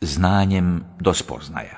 znanjem do spoznaja.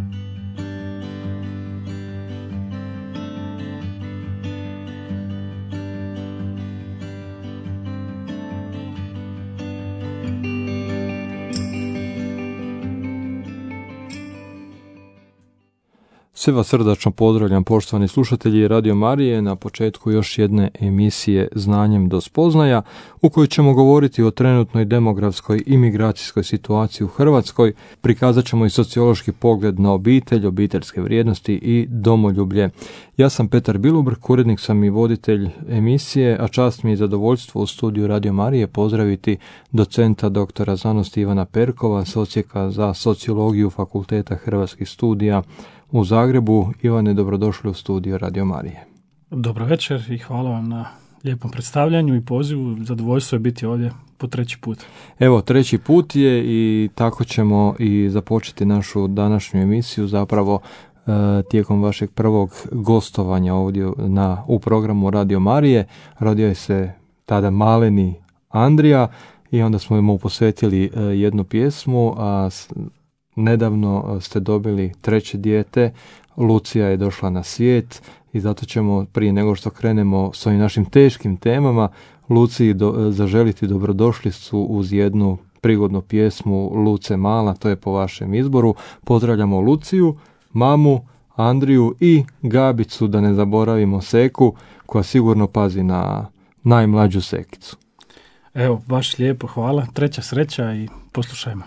Sve vas srdačno pozdravljam, poštovani slušatelji Radio Marije, na početku još jedne emisije Znanjem do spoznaja, u kojoj ćemo govoriti o trenutnoj demografskoj i migracijskoj situaciji u Hrvatskoj. Prikazat ćemo i sociološki pogled na obitelj, obiteljske vrijednosti i domoljublje. Ja sam Petar Bilubrk, urednik sam i voditelj emisije, a čast mi je zadovoljstvo u studiju Radio Marije pozdraviti docenta doktora znanosti Ivana Perkova s Odsjeka za sociologiju Fakulteta Hrvatskih studija u Zagrebu. Ivane, dobrodošli u studio Radio Marije. Dobro večer i hvala vam na lijepom predstavljanju i pozivu. Zadovoljstvo je biti ovdje po treći put. Evo, treći put je i tako ćemo i započeti našu današnju emisiju zapravo tijekom vašeg prvog gostovanja ovdje u programu Radio Marije. Rodio je se tada maleni Andrija i onda smo mu posvetili jednu pjesmu, a nedavno ste dobili treće dijete, Lucija je došla na svijet i zato ćemo prije nego što krenemo s ovim našim teškim temama Luciji zaželiti dobrodošlicu uz jednu prigodnu pjesmu Luce mala, to je po vašem izboru. Pozdravljamo Luciju, mamu, Andriju i Gabicu, da ne zaboravimo Seku, koja sigurno pazi na najmlađu Sekicu. Evo, baš lijepo, hvala. Treća sreća i poslušajmo.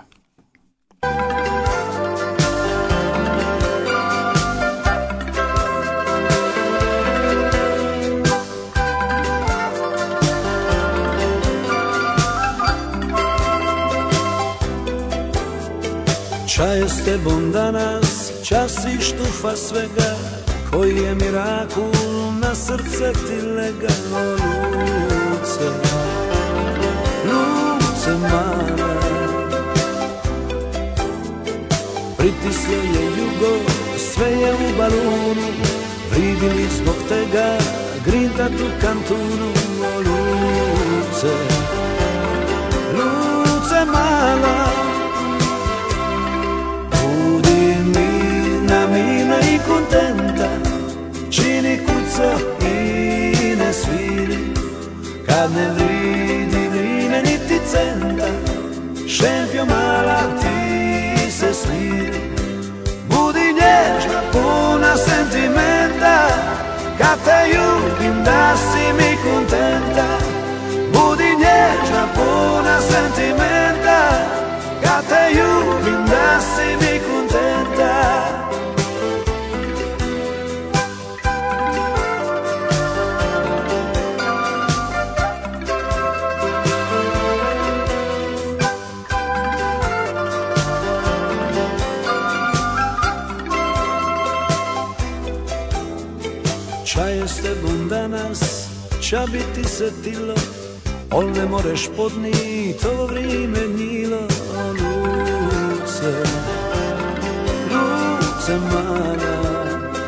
Čaje s tebom danas, čas i štufa svega, koji je mirakul na srce ti lega. Luce, Luce mala, pritislo je jugo, sve je u balunu, vridili zbog tega, grinta tu kantunu. Luce, Luce mala, mirna i kontenta, čini kuca i ne sviri, kad ne vridi vrime niti centa, šempio mala ti se smiri. Budi nježna, puna sentimenta, kad te ljubim da si mi kontenta. Budi nježna, puna sentimenta, kad te ljubim da si mi kontenta. Čaje s tebom danas, ča bi ti se tilo, ol ne moreš podnit ovo vrime njilo. Luce, Luce mala,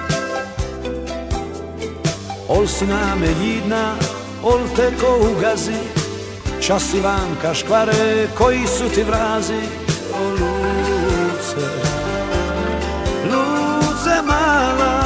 ol si name ljidna, ol te ko ugazi, čas i vanka škvare, koji su ti vrazi. O Luce, Luce mala,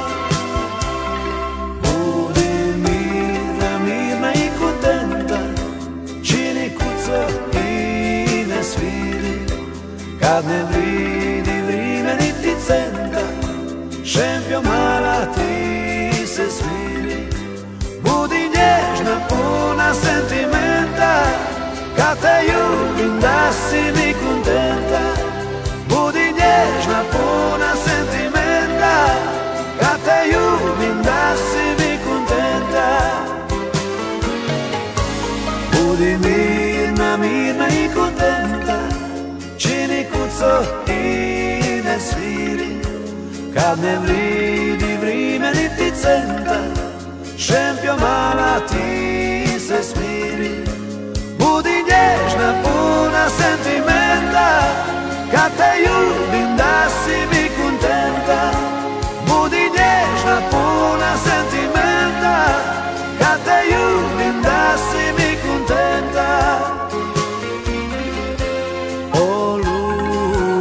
kad ne vridi vrime niti centa, šempio mala ti se smiri. Budi nježna, puna sentimenta, kad te ljubim da si mi kontenta. Budi nježna, puna sentimenta, kad te ljubim da si mi kontenta. Budi mirna i kontenta, čini kuco i ne sviri, kad ne vridi vrime niti centa, šempio mala ti se smiri. Budi nježna, puna sentimenta, kad te ljubim da si mi kontenta. Budi nježna, puna sentimenta, kad te ljubim da si mi kontenta. O Luce,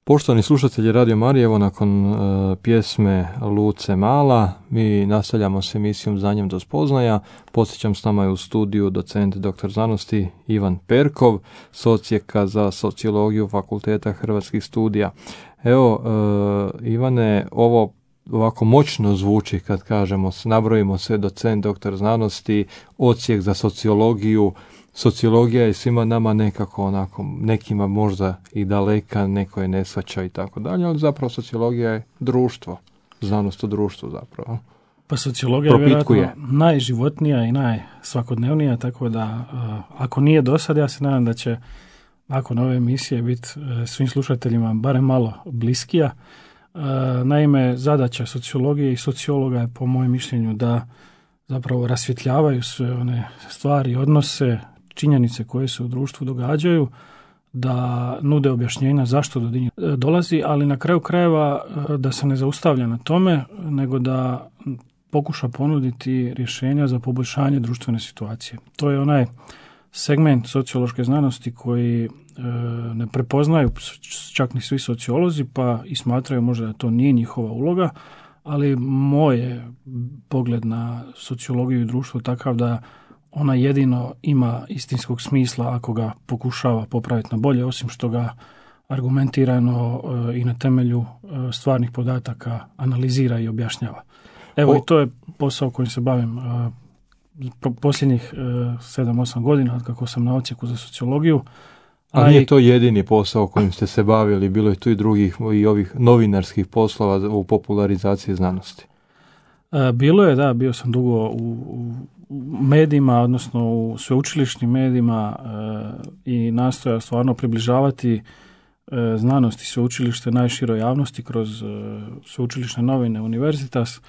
Poštovani slušatelji Radio Marije, evo nakon pjesme Luce Mala, mi nastavljamo s emisijom Znanjem do spoznaja. Podsjećam, s nama je u studiju docent dr. znanosti Ivan Perkov, s Odsjeka za sociologiju Fakulteta Hrvatskih studija. Evo, Ivane, ovo ovako moćno zvuči kad kažemo, nabrojimo se docent dr. znanosti, Odsjek za sociologiju. Sociologija je svima nama nekako onako, nekima možda i daleka, neko je ne shvaća i tako dalje, ali zapravo sociologija je društvo, znanost o društvu zapravo. Pa sociologija je vjerojatno najživotnija i najsvakodnevnija, tako da ako nije do sad, ja se nadam da će nakon ove emisije biti svim slušateljima barem malo bliskija. Naime, zadaća sociologije i sociologa je po mojem mišljenju da zapravo rasvjetljavaju sve one stvari, odnose, činjenice koje se u društvu događaju, da nude objašnjenja zašto do njih dolazi, ali na kraju krajeva da se ne zaustavlja na tome, nego da pokuša ponuditi rješenja za poboljšanje društvene situacije. To je onaj segment sociološke znanosti koji ne prepoznaju čak ni svi sociolozi, pa i smatraju možda da to nije njihova uloga, ali moj je pogled na sociologiju i društvo takav da ona jedino ima istinskog smisla ako ga pokušava popraviti na bolje, osim što ga argumentirano i na temelju stvarnih podataka analizira i objašnjava. Evo, i to je posao kojim se bavim posljednjih 7-8 godina od kako sam na Odsjeku za sociologiju. A nije to jedini posao kojim ste se bavili, bilo je tu i drugih i ovih novinarskih poslova u popularizaciji znanosti. Bilo je, da, bio sam dugo u medijima, odnosno u sveučilišnim medijima i nastojao stvarno približavati znanost i sveučilište najširoj javnosti kroz sveučilišne novine Universitas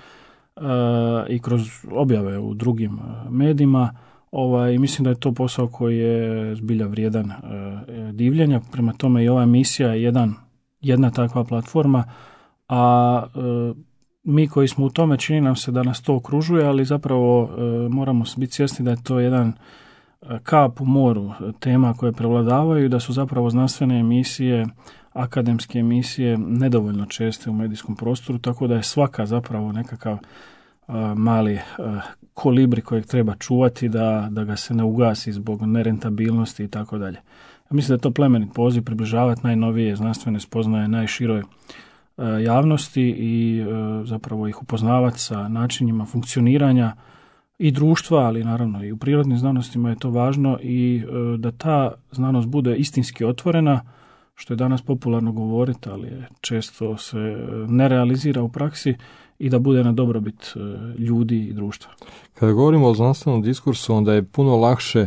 i kroz objave u drugim medijima. Mislim da je to posao koji je zbilja vrijedan divljenja. Prema tome i ova emisija je jedna takva platforma, a mi koji smo u tome, čini nam se da nas to okružuje, ali zapravo moramo biti svjesni da je to jedan kap u moru tema koje prevladavaju i da su zapravo znanstvene emisije, akademske emisije nedovoljno česte u medijskom prostoru, tako da je svaka zapravo nekakav mali kolibri kojeg treba čuvati da ga se ne ugasi zbog nerentabilnosti i tako dalje. Mislim da je to plemenit poziv približavati najnovije znanstvene spoznaje najširoj javnosti i zapravo ih upoznavati sa načinima funkcioniranja i društva, ali naravno i u prirodnim znanostima je to važno i da ta znanost bude istinski otvorena, što je danas popularno govoriti, ali često se ne realizira u praksi, i da bude na dobrobit ljudi i društva. Kada govorimo o znanstvenom diskursu, onda je puno lakše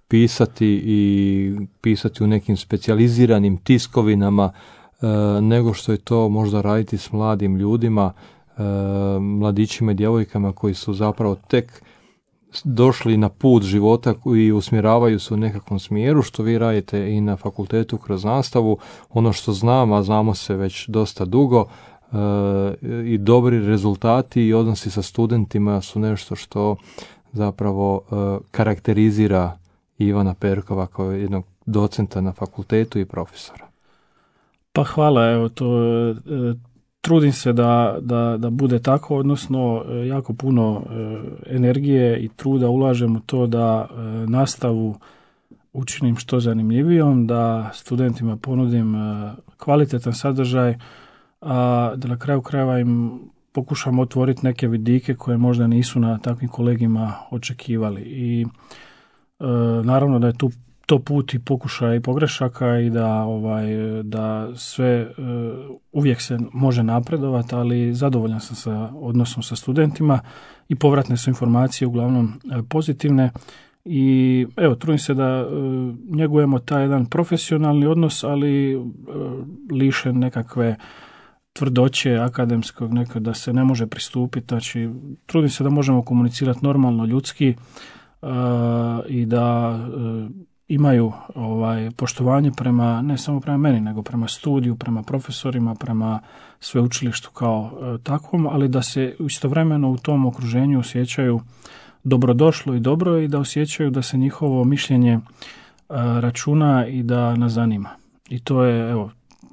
pisati u nekim specijaliziranim tiskovinama nego što je to možda raditi s mladim ljudima, mladićima i djevojkama koji su zapravo tek došli na put života i usmjeravaju se u nekakvom smjeru, što vi radite i na fakultetu kroz nastavu. Ono što znam, a znamo se već dosta dugo, i dobri rezultati i odnosi sa studentima su nešto što zapravo karakterizira Ivana Perkova kao jednog docenta na fakultetu i profesora. Pa hvala, evo to trudim se da bude tako, odnosno jako puno energije i truda ulažem u to da nastavu učinim što zanimljivijom, da studentima ponudim kvalitetan sadržaj, a da na kraju krajeva im pokušam otvoriti neke vidike koje možda nisu na takvim kolegima očekivali. I naravno da je to put i pokušaja i pogrešaka i da sve uvijek se može napredovati, ali zadovoljan sam sa odnosom sa studentima i povratne su informacije uglavnom pozitivne. I evo, trudim se da njegujemo taj jedan profesionalni odnos, ali lišen nekakve tvrdoće akademskog, da se ne može pristupiti. Znači, trudim se da možemo komunicirati normalno, ljudski i da imaju poštovanje prema, ne samo prema meni, nego prema studiju, prema profesorima, prema sveučilištu kao takvom, ali da se istovremeno u tom okruženju osjećaju dobrodošlo i dobro i da osjećaju da se njihovo mišljenje računa i da nas zanima. I to je, evo,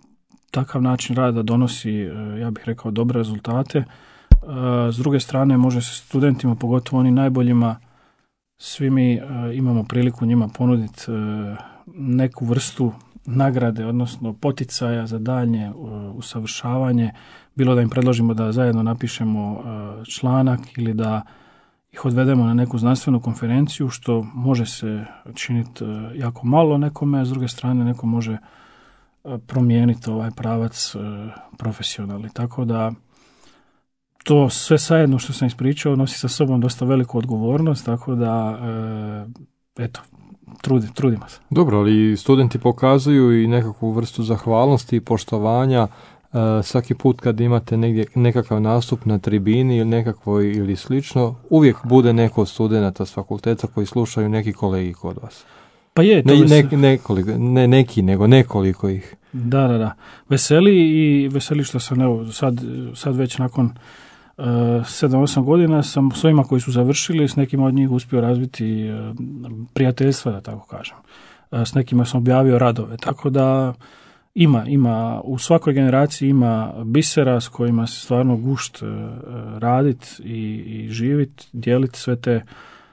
takav način rada donosi, ja bih rekao, dobre rezultate. S druge strane, može se studentima, pogotovo onim najboljima, svi mi imamo priliku njima ponuditi neku vrstu nagrade, odnosno poticaja za daljnje usavršavanje, bilo da im predložimo da zajedno napišemo članak ili da ih odvedemo na neku znanstvenu konferenciju, što može se činiti jako malo nekome, a s druge strane neko može promijeniti ovaj pravac profesionalni. Tako da to sve zajedno što sam ispričao nosi sa sobom dosta veliku odgovornost, tako da eto, trudimo se. Dobro, ali studenti pokazuju i nekakvu vrstu zahvalnosti i poštovanja svaki put kad imate negdje nekakav nastup na tribini ili nekakvoj ili slično, uvijek bude neko od studenata s fakulteta koji slušaju neki kolegi kod vas. Pa je, to ne neki, nego nekoliko ih. Da. Veseli što sam evo, sad već nakon 7-8 godina sam s ovima koji su završili, s nekima od njih uspio razviti prijateljstva, da tako kažem. S nekima sam objavio radove, tako da ima u svakoj generaciji ima bisera s kojima se stvarno gušt raditi i živjeti, dijeliti sve te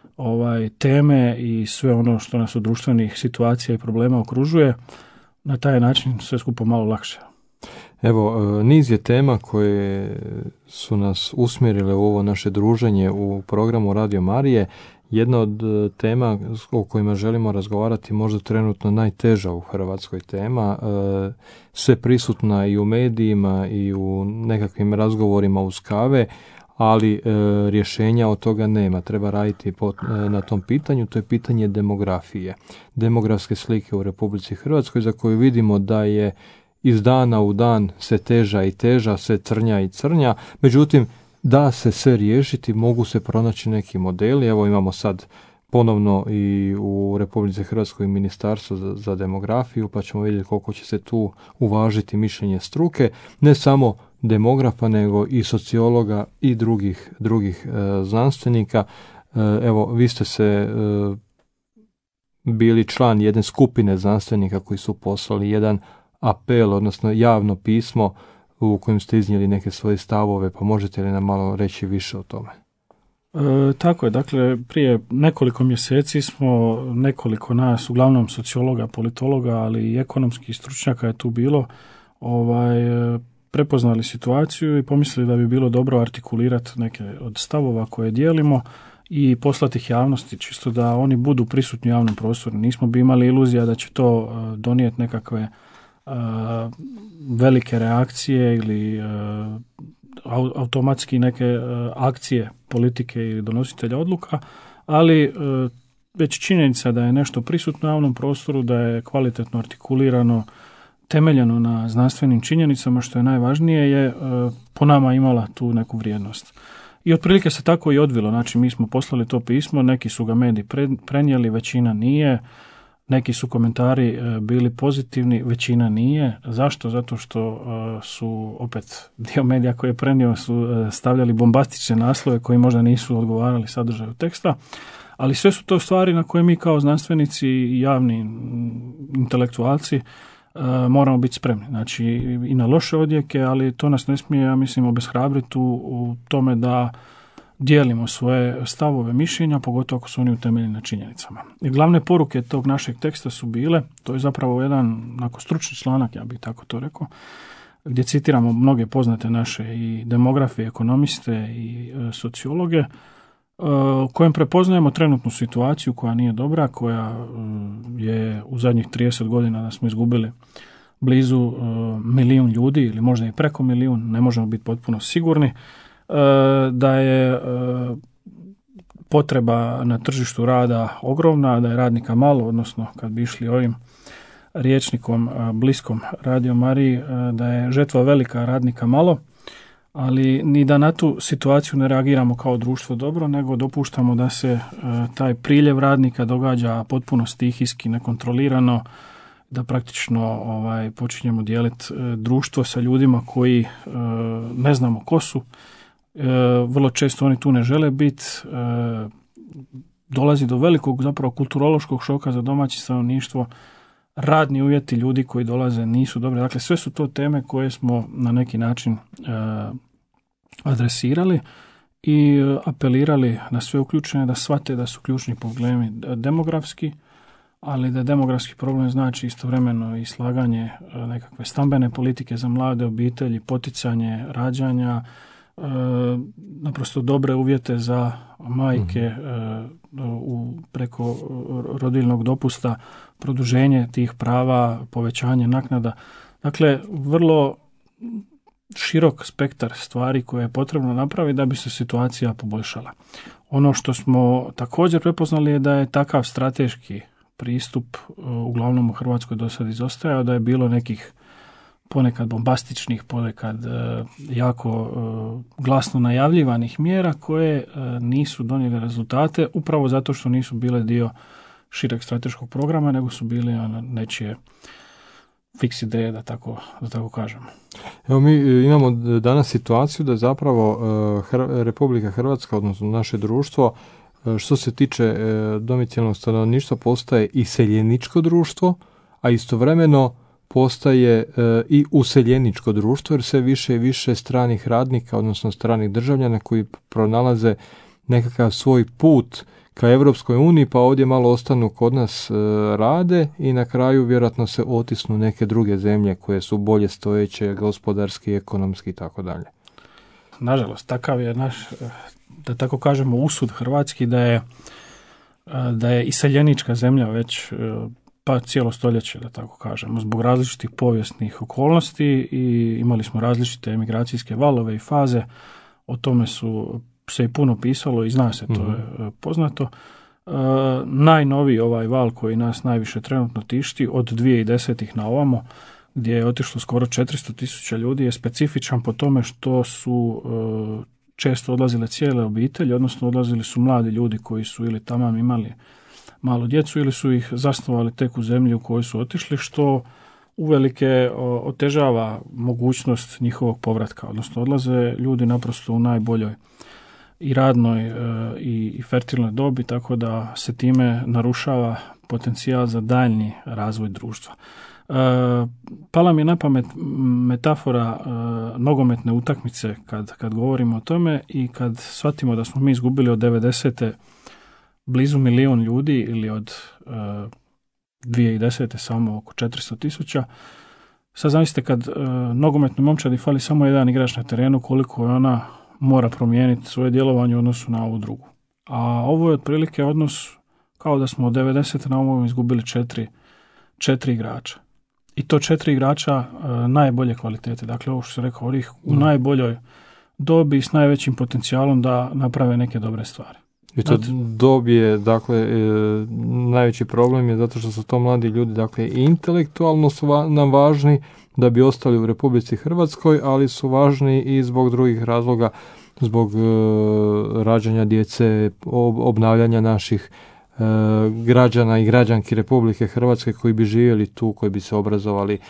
teme i sve ono što nas od društvenih situacija i problema okružuje. Na taj način sve skupo malo lakše. Evo, niz je tema koje su nas usmjerile u ovo naše druženje u programu Radio Marije. Jedna od tema o kojima želimo razgovarati, možda trenutno najteža u Hrvatskoj tema, sve prisutna i u medijima i u nekakvim razgovorima uz kave, ali rješenja od toga nema. Treba raditi na tom pitanju, to je pitanje demografije. Demografske slike u Republici Hrvatskoj, za koju vidimo da je iz dana u dan sve teža i teža, sve crnja i crnja, međutim da se sve riješiti, mogu se pronaći neki modeli. Evo imamo sad ponovno i u Republici Hrvatskoj ministarstvo za demografiju, pa ćemo vidjeti koliko će se tu uvažiti mišljenje struke, ne samo demografa, nego i sociologa i drugih znanstvenika. Evo, vi ste se bili član jedne skupine znanstvenika koji su poslali jedan apel, odnosno javno pismo u kojem ste iznijeli neke svoje stavove, pa možete li nam malo reći više o tome? Tako je, dakle, prije nekoliko mjeseci smo nekoliko nas, uglavnom sociologa, politologa, ali i ekonomskih stručnjaka je tu bilo, prepoznali situaciju i pomislili da bi bilo dobro artikulirati neke od stavova koje dijelimo i poslati ih javnosti, čisto da oni budu prisutni u javnom prostoru. Nismo bi imali iluzija da će to donijeti nekakve velike reakcije ili automatski neke akcije politike ili donositelja odluka, ali već činjenica da je nešto prisutno u javnom prostoru, da je kvalitetno artikulirano, temeljeno na znanstvenim činjenicama, što je najvažnije, je po nama imala tu neku vrijednost. I otprilike se tako i odvilo. Znači, mi smo poslali to pismo, neki su ga mediji prenijeli, većina nije. Neki su komentari bili pozitivni, većina nije. Zašto? Zato što su opet dio medija koji je prenio su stavljali bombastične naslove koji možda nisu odgovarali sadržaju teksta, ali sve su to stvari na koje mi kao znanstvenici i javni intelektualci moramo biti spremni. Znači i na loše odjeke, ali to nas ne smije, ja mislim, obeshrabriti u tome da dijelimo svoje stavove, mišljenja, pogotovo ako su oni utemeljeni na činjenicama. I glavne poruke tog našeg teksta su bile, to je zapravo jedan stručni članak, ja bih tako to rekao, gdje citiramo mnoge poznate naše i demografe, i ekonomiste i sociologe, u kojem prepoznajemo trenutnu situaciju koja nije dobra, koja je u zadnjih 30 godina da smo izgubili blizu 1 milijun ljudi ili možda i preko 1 milijun, ne možemo biti potpuno sigurni, da je potreba na tržištu rada ogromna, da je radnika malo, odnosno kad bi išli ovim rječnikom bliskom Radio Mariji, da je žetva velika, radnika malo, ali ni da na tu situaciju ne reagiramo kao društvo dobro, nego dopuštamo da se taj priljev radnika događa potpuno stihijski, nekontrolirano, da praktično počinjemo dijeliti društvo sa ljudima koji ne znamo ko su. Vrlo često oni tu ne žele biti, dolazi do velikog zapravo kulturološkog šoka za domaće stanovništvo, radni uvjeti ljudi koji dolaze nisu dobri. Dakle, sve su to teme koje smo na neki način adresirali i apelirali na sve uključene da shvate da su ključni problemi demografski, ali da demografski problem znači istovremeno i slaganje nekakve stambene politike za mlade obitelji, poticanje rađanja, naprosto dobre uvjete za majke preko rodiljnog dopusta, produženje tih prava, povećanje naknada. Dakle, vrlo širok spektar stvari koje je potrebno napraviti da bi se situacija poboljšala. Ono što smo također prepoznali je da je takav strateški pristup uglavnom u Hrvatskoj do sad izostajao, da je bilo nekih ponekad bombastičnih, ponekad jako glasno najavljivanih mjera koje nisu donijele rezultate upravo zato što nisu bile dio šireg strateškog programa, nego su bili nečije fiks ideje, da tako kažemo. Evo, mi imamo danas situaciju da zapravo Republika Hrvatska, odnosno naše društvo, što se tiče domicilnog stanovništva, postaje iseljeničko društvo, a istovremeno postaje i useljeničko društvo, jer sve više i više stranih radnika, odnosno stranih državljana koji pronalaze nekakav svoj put ka Europskoj uniji, pa ovdje malo ostanu kod nas rade i na kraju vjerojatno se otisnu neke druge zemlje koje su bolje stojeće, gospodarski, ekonomski i tako dalje. Nažalost, takav je naš, da tako kažemo, usud hrvatski, da je iseljenička zemlja već pa cijelo stoljeće, da tako kažemo, zbog različitih povijesnih okolnosti i imali smo različite emigracijske valove i faze, o tome se i puno pisalo i zna se, to je poznato. Najnoviji ovaj val koji nas najviše trenutno tišti od 2010-ih na ovamo, gdje je otišlo skoro 400.000 ljudi, je specifičan po tome što su često odlazile cijele obitelji, odnosno odlazili su mladi ljudi koji su ili tamo imali malu djecu ili su ih zasnovali tek u zemlji u kojoj su otišli, što uvelike otežava mogućnost njihovog povratka, odnosno odlaze ljudi naprosto u najboljoj i radnoj i fertilnoj dobi, tako da se time narušava potencijal za daljnji razvoj društva. Pala mi je na pamet metafora nogometne utakmice kad govorimo o tome i kad shvatimo da smo mi izgubili od 90. blizu 1 milijun ljudi ili od 2010. samo oko 400.000. Sad zamislite kad nogometnoj momčadi fali samo jedan igrač na terenu, koliko je ona mora promijeniti svoje djelovanje u odnosu na ovu drugu. A ovo je otprilike odnos kao da smo od 90. na ovom izgubili 4 igrača. I to 4 igrača najbolje kvalitete. Dakle, ovo što sam rekao, ovih u najboljoj dobi s najvećim potencijalom da naprave neke dobre stvari. I to dob je, dakle, najveći problem je zato što su to mladi ljudi, dakle, intelektualno su nam važni da bi ostali u Republici Hrvatskoj, ali su važni i zbog drugih razloga, zbog rađanja djece, obnavljanja naših građana i građanki Republike Hrvatske koji bi živjeli tu, koji bi se obrazovali.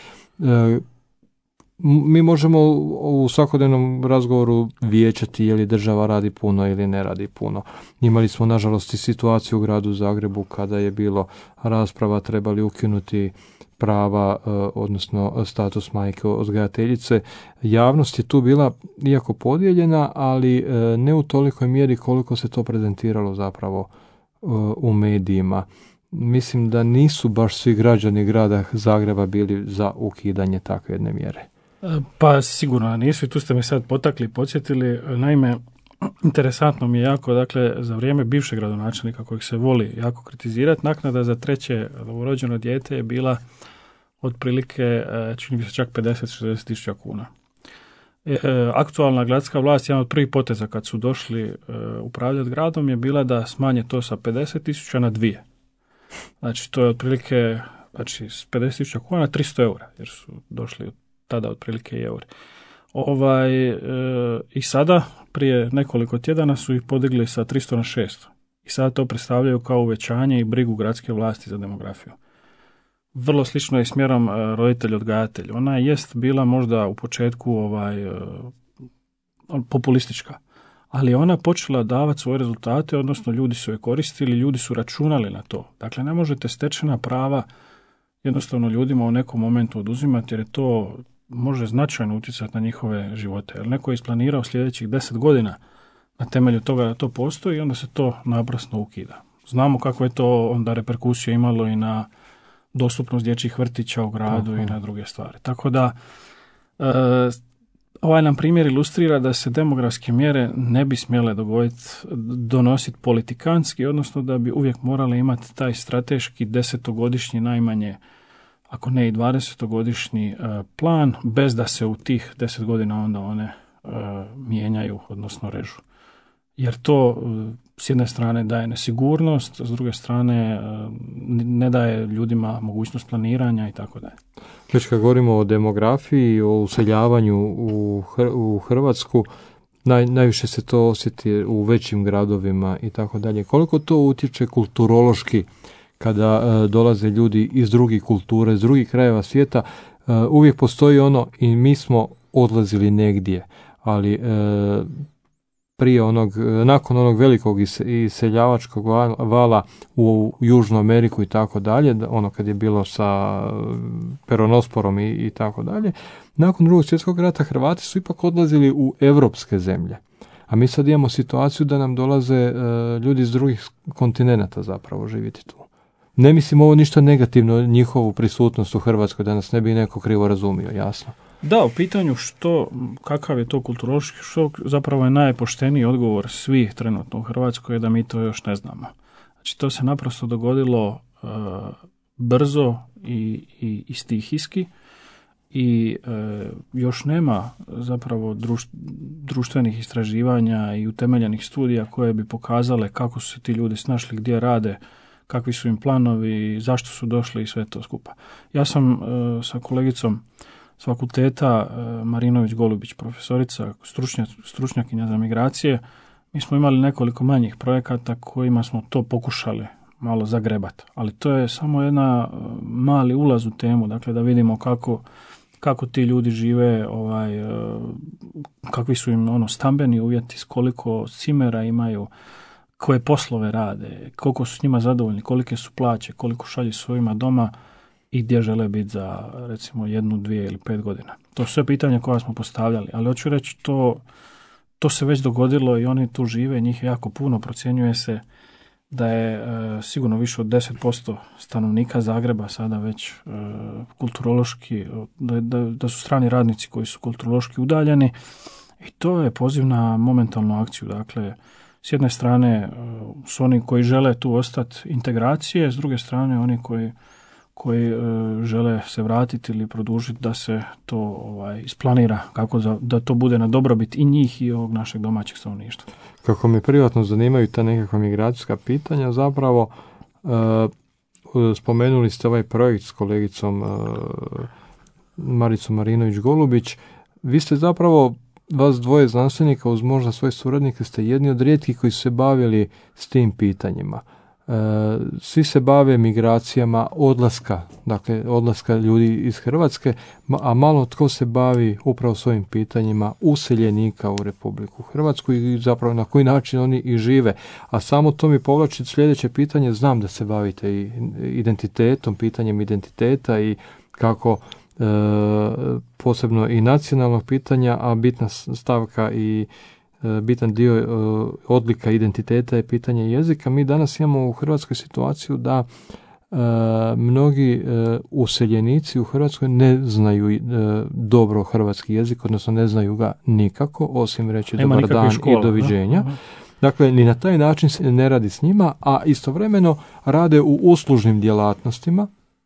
Mi možemo u svakodnevnom razgovoru vijećati je li država radi puno ili ne radi puno. Imali smo nažalost i situaciju u gradu Zagrebu kada je bilo rasprava trebali ukinuti prava, odnosno status majke odgajateljice. Javnost je tu bila iako podijeljena, ali ne u tolikoj mjeri koliko se to prezentiralo zapravo u medijima. Mislim da nisu baš svi građani grada Zagreba bili za ukidanje takve jedne mjere. Pa sigurno nisu i tu ste me sad potakli, podsjetili. Naime, interesantno mi je jako, dakle, za vrijeme bivšeg gradonačelnika kojeg se voli jako kritizirati, naknada za 3. novorođeno dijete je bila otprilike, čini mi se čak 50-60 tisuća kuna. Aktualna gradska vlast, jedan od prvih poteza kad su došli upravljati gradom je bila da smanje to sa 50 tisuća na 2. Znači, to je otprilike, znači, s 50 tisuća kuna na 300 eura, jer su došli tada otprilike i euri. I sada, prije nekoliko tjedana su ih podigli sa 300 na 600. I sada to predstavljaju kao uvećanje i brigu gradske vlasti za demografiju. Vrlo slično je s mjerom roditelj-odgajatelj. Ona jest bila možda u početku populistička, ali ona počela davati svoje rezultate, odnosno ljudi su je koristili, ljudi su računali na to. Dakle, ne možete stečena prava jednostavno ljudima u nekom momentu oduzimati, jer je to može značajno utjecati na njihove živote. Jer neko je isplanirao sljedećih 10 godina na temelju toga da to postoji i onda se to naprasno ukida. Znamo kako je to onda reperkusije imalo i na dostupnost dječjih vrtića u gradu i na druge stvari. Tako da ovaj nam primjer ilustrira da se demografske mjere ne bi smjele donositi politikanski, odnosno da bi uvijek morali imati taj strateški 10-godišnji najmanje, ako ne i 20-godišnji plan, bez da se u tih 10 godina onda one mijenjaju, odnosno režu. Jer to s jedne strane daje nesigurnost, s druge strane ne daje ljudima mogućnost planiranja i tako dalje. Već kad govorimo o demografiji, o useljavanju u Hrvatsku, najviše se to osjeti u većim gradovima i tako dalje. Koliko to utječe kulturološki kada dolaze ljudi iz drugih kultura, iz drugih krajeva svijeta, uvijek postoji ono i mi smo odlazili negdje, ali nakon onog velikog iseljavačkog vala u Južnu Ameriku i tako dalje, ono kad je bilo sa peronosporom i tako dalje, nakon Drugog svjetskog rata Hrvati su ipak odlazili u europske zemlje. A mi sad imamo situaciju da nam dolaze ljudi iz drugih kontinenata zapravo živjeti tu. Ne mislim ovo ništa negativno njihovu prisutnost u Hrvatskoj, da nas ne bi neko krivo razumio, jasno. Da, u pitanju kakav je to kulturološki šok, zapravo je najpošteniji odgovor svih trenutno u Hrvatskoj je da mi to još ne znamo. Znači to se naprosto dogodilo brzo i stihijski i još nema zapravo društvenih istraživanja i utemeljenih studija koje bi pokazale kako su se ti ljudi snašli, gdje rade, kakvi su im planovi, zašto su došli i sve to skupa. Ja sam sa kolegicom s fakulteta Marinović-Golubić, profesorica, stručnjakinja za migracije, mi smo imali nekoliko manjih projekata kojima smo to pokušali malo zagrebati. Ali to je samo jedna mali ulaz u temu, dakle da vidimo kako ti ljudi žive, kakvi su im stambeni uvjeti, s koliko cimera imaju, koje poslove rade, koliko su s njima zadovoljni, kolike su plaće, koliko šalju svojima doma i gdje žele biti za recimo 1, 2 ili 5 godina. To su sve pitanja koja smo postavljali, ali hoću reći to se već dogodilo i oni tu žive, njih je jako puno, procjenjuje se da je sigurno više od 10% stanovnika Zagreba sada već kulturološki, da su strani radnici koji su kulturološki udaljeni i to je poziv na momentalnu akciju. Dakle, s jedne strane su oni koji žele tu ostati integracije, s druge strane oni koji žele se vratiti ili produžiti da se to isplanira kako da to bude na dobrobit i njih i ovog našeg domaćeg stanovništva. Kako me privatno zanimaju ta nekakva migracijska pitanja, zapravo spomenuli ste ovaj projekt s kolegicom Maricom Marinović-Golubić. Vi ste zapravo, vas dvoje znanstvenika uz možda svoje suradnike, ste jedni od rijetkih koji su se bavili s tim pitanjima. Svi se bave migracijama odlaska ljudi iz Hrvatske, a malo tko se bavi upravo s ovim pitanjima useljenika u Republiku Hrvatsku i zapravo na koji način oni i žive. A samo to mi povlači sljedeće pitanje, znam da se bavite i identitetom, pitanjem identiteta i kako posebno i nacionalnog pitanja, a bitna stavka i bitan dio odlika identiteta je pitanje jezika. Mi danas imamo u Hrvatskoj situaciju da mnogi useljenici u Hrvatskoj ne znaju dobro hrvatski jezik, odnosno ne znaju ga nikako, osim reći dobar dan i doviđenja. Da? Dakle, ni na taj način se ne radi s njima, a istovremeno rade u uslužnim djelatnostima,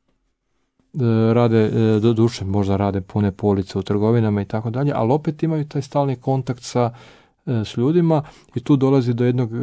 rade, doduše možda rade pune police u trgovinama i tako dalje, ali opet imaju taj stalni kontakt s ljudima i tu dolazi do jednog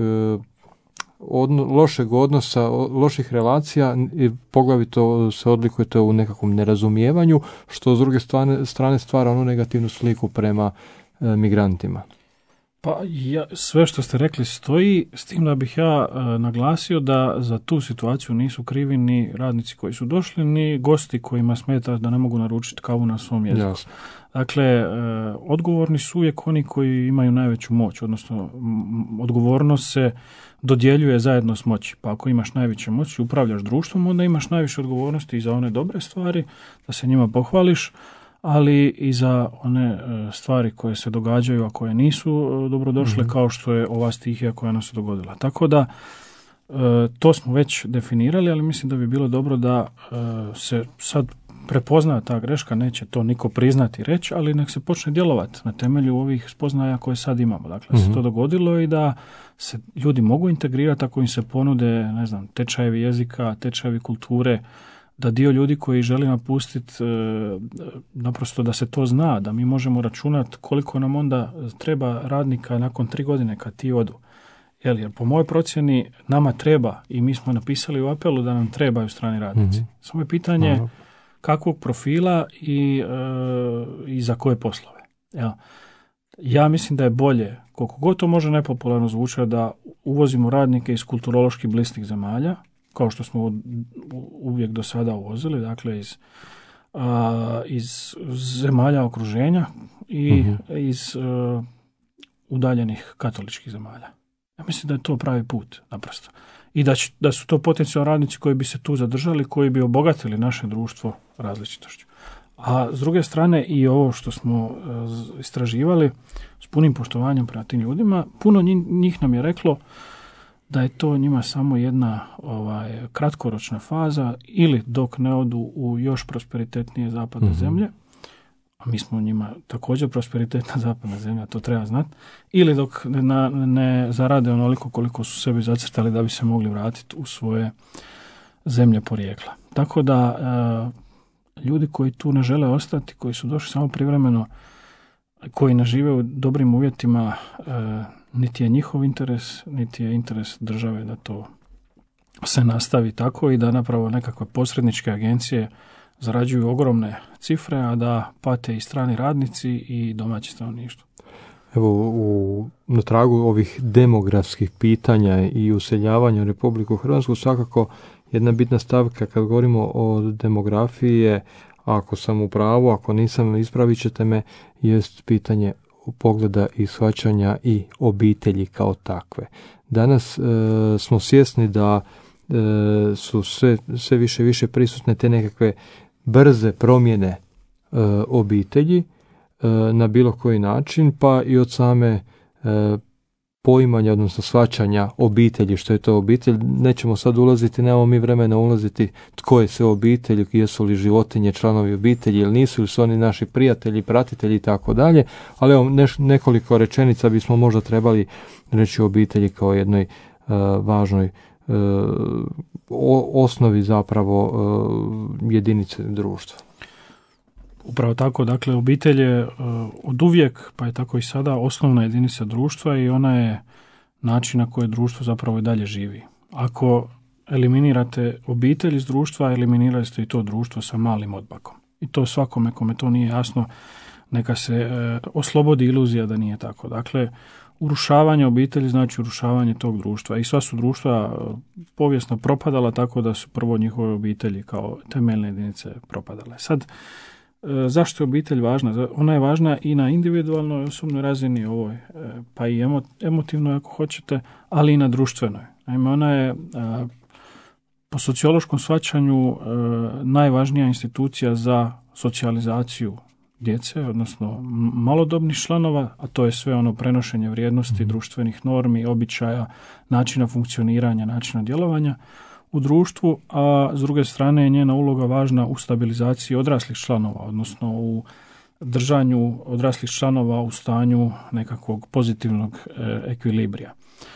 lošeg odnosa, loših relacija i poglavito se odlikuje to u nekakvom nerazumijevanju, što s druge strane stvara onu negativnu sliku prema migrantima. Pa sve što ste rekli stoji, s tim da bih ja naglasio da za tu situaciju nisu krivi ni radnici koji su došli, ni gosti kojima smeta da ne mogu naručiti kavu na svom jeziku. Jasno. Dakle, odgovorni su uvijek oni koji imaju najveću moć, odnosno odgovornost se dodjeljuje zajedno s moći. Pa ako imaš najveću moć i upravljaš društvom, onda imaš najviše odgovornosti i za one dobre stvari, da se njima pohvališ, ali i za one stvari koje se događaju, a koje nisu dobrodošle, kao što je ova stihija koja nam se dogodila. Tako da, to smo već definirali, ali mislim da bi bilo dobro da se sad prepozna ta greška, neće to niko priznati i reći, ali nek se počne djelovati na temelju ovih spoznaja koje sad imamo. Dakle, se to dogodilo i da se ljudi mogu integrirati ako im se ponude, ne znam, tečajevi jezika, tečajevi kulture, da dio ljudi koji želi napustiti, naprosto da se to zna, da mi možemo računati koliko nam onda treba radnika nakon 3 godine kad ti odu. Jer po mojoj procjeni nama treba, i mi smo napisali u apelu da nam trebaju strani radnici. Samo je pitanje kakvog profila i za koje poslove. Ja mislim da je bolje, koliko god to može nepopularno zvučati, da uvozimo radnike iz kulturološki blisnih zemalja, kao što smo uvijek do sada uvozili, dakle iz zemalja okruženja i iz udaljenih katoličkih zemalja. Ja mislim da je to pravi put, naprosto. I da su to potencijalni radnici koji bi se tu zadržali, koji bi obogatili naše društvo različitošću. A s druge strane i ovo što smo istraživali s punim poštovanjem prema tim ljudima, puno njih nam je reklo da je to njima samo jedna kratkoročna faza ili dok ne odu u još prosperitetnije zapadne zemlje, a mi smo njima također prosperitetna zapadna zemlja, to treba znati, ili dok ne zarade onoliko koliko su sebi zacrtali da bi se mogli vratiti u svoje zemlje porijekla. Tako da ljudi koji tu ne žele ostati, koji su došli samo privremeno, koji ne žive u dobrim uvjetima, niti je njihov interes, niti je interes države da to se nastavi tako i da napravo nekakve posredničke agencije zarađuju ogromne cifre, a da pate i strani radnici i domaće stanovništvo. Evo, na tragu ovih demografskih pitanja i useljavanja u Republiku Hrvatsku, svakako jedna bitna stavka kad govorimo o demografiji je, ako sam u pravu, ako nisam, ispravit ćete me, jest pitanje pogleda i shvaćanja i obitelji kao takve. Danas smo svjesni da su sve više prisutne te nekakve brze promjene obitelji na bilo koji način, pa i od same poimanja, odnosno shvaćanja obitelji, što je to obitelj. Nećemo sad ulaziti, nemamo mi vremena ulaziti tko je sve obitelj, jesu li životinje članovi obitelji ili nisu, ili su oni naši prijatelji, pratitelji i tako dalje, ali evo nekoliko rečenica bismo možda trebali reći o obitelji kao jednoj važnoj osnovi zapravo jedinice društva. Upravo tako, dakle, obitelj je od uvijek, pa je tako i sada, osnovna jedinica društva i ona je način na koji društvo zapravo i dalje živi. Ako eliminirate obitelj iz društva, eliminirali ste i to društvo sa malim odmakom. I to svakome kome to nije jasno, neka se oslobodi iluzija da nije tako. Dakle, urušavanje obitelji znači urušavanje tog društva. I sva su društva povijesno propadala tako da su prvo njihove obitelji kao temeljne jedinice propadale. Sad, zašto je obitelj važna? Ona je važna i na individualnoj osobnoj razini, ovoj, pa i emotivnoj ako hoćete, ali i na društvenoj. Naime, ona je po sociološkom shvaćanju najvažnija institucija za socijalizaciju djece, odnosno malodobnih članova, a to je sve ono prenošenje vrijednosti, društvenih normi, običaja, načina funkcioniranja, načina djelovanja u društvu, a s druge strane je njena uloga važna u stabilizaciji odraslih članova, odnosno u držanju odraslih članova u stanju nekakvog pozitivnog ekvilibrija.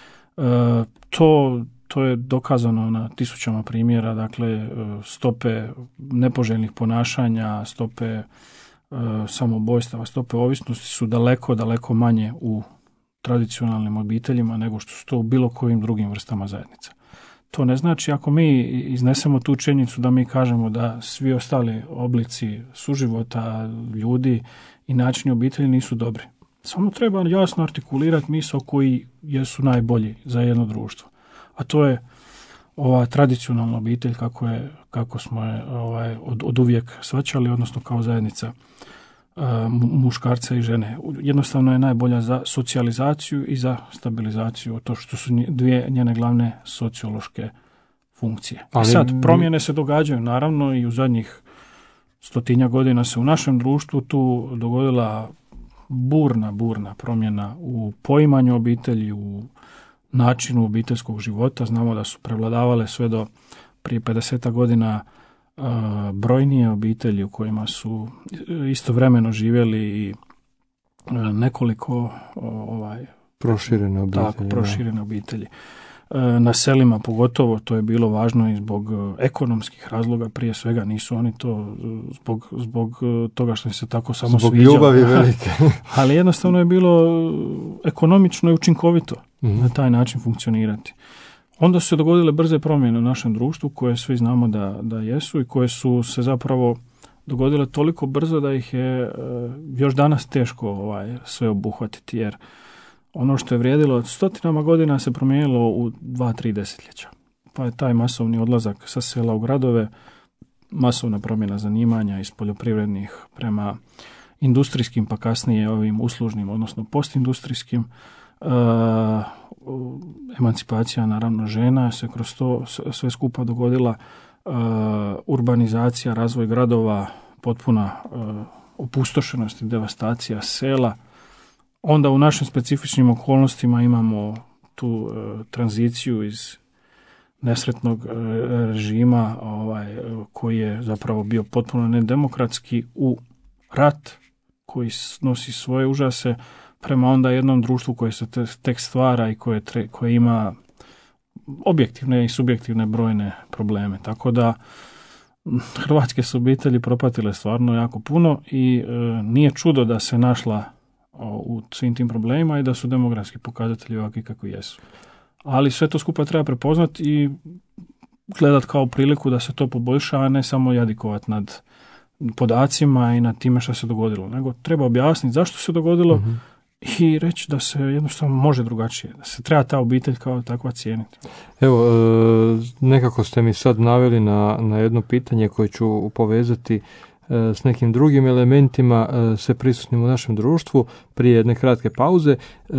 To je dokazano na tisućama primjera, dakle stope nepoželjnih ponašanja, stope samobojstava, stope ovisnosti su daleko manje u tradicionalnim obiteljima nego što su to u bilo kojim drugim vrstama zajednica. To ne znači ako mi iznesemo tu činjenicu da mi kažemo da svi ostali oblici suživota ljudi i načini obitelji nisu dobri. Samo treba jasno artikulirati misao koji jesu najbolji za jedno društvo. A to je ova tradicionalna obitelj kako smo je od uvijek shvaćali, odnosno kao zajednica muškarca i žene. Jednostavno je najbolja za socijalizaciju i za stabilizaciju, to što su dvije njene glavne sociološke funkcije. Ali sad, promjene se događaju, naravno, i u zadnjih 100 godina se u našem društvu tu dogodila burna promjena u poimanju obitelji, u načinu obiteljskog života. Znamo da su prevladavale sve do prije 50 godina brojnije obitelji u kojima su istovremeno živjeli i nekoliko proširene obitelji. Tako, proširene obitelji. Na selima pogotovo to je bilo važno i zbog ekonomskih razloga, prije svega nisu oni to zbog toga što im se tako samo zbog sviđalo. Zbog ljubavi velike. Ali jednostavno je bilo ekonomično i učinkovito na taj način funkcionirati. Onda su se dogodile brze promjene u našem društvu koje svi znamo da jesu i koje su se zapravo dogodile toliko brzo da ih je još danas teško sve obuhvatiti, jer ono što je vrijedilo od 100 godina se promijenilo u 2-3 desetljeća. Pa je taj masovni odlazak sa sela u gradove, masovna promjena zanimanja iz poljoprivrednih prema industrijskim, pa kasnije ovim uslužnim, odnosno postindustrijskim, emancipacija naravno žena se kroz to sve skupa dogodila, urbanizacija, razvoj gradova, potpuna opustošenost i devastacija sela. Onda u našim specifičnim okolnostima imamo tu tranziciju iz nesretnog režima koji je zapravo bio potpuno nedemokratski u rat koji nosi svoje užase prema onda jednom društvu koje se tek stvara i koje ima objektivne i subjektivne brojne probleme. Tako da hrvatske su obitelji propatile stvarno jako puno i nije čudo da se našla u svim tim problemima i da su demografski pokazatelji ovakvi kakvi jesu. Ali sve to skupa treba prepoznati i gledati kao priliku da se to poboljša, a ne samo jadikovati nad podacima i nad time što se dogodilo. Nego treba objasniti zašto se dogodilo i reći da se jednostavno može drugačije, da se treba ta obitelj kao takva cijeniti. Evo, nekako ste mi sad naveli na jedno pitanje koje ću povezati s nekim drugim elementima sve prisutnim u našem društvu prije jedne kratke pauze.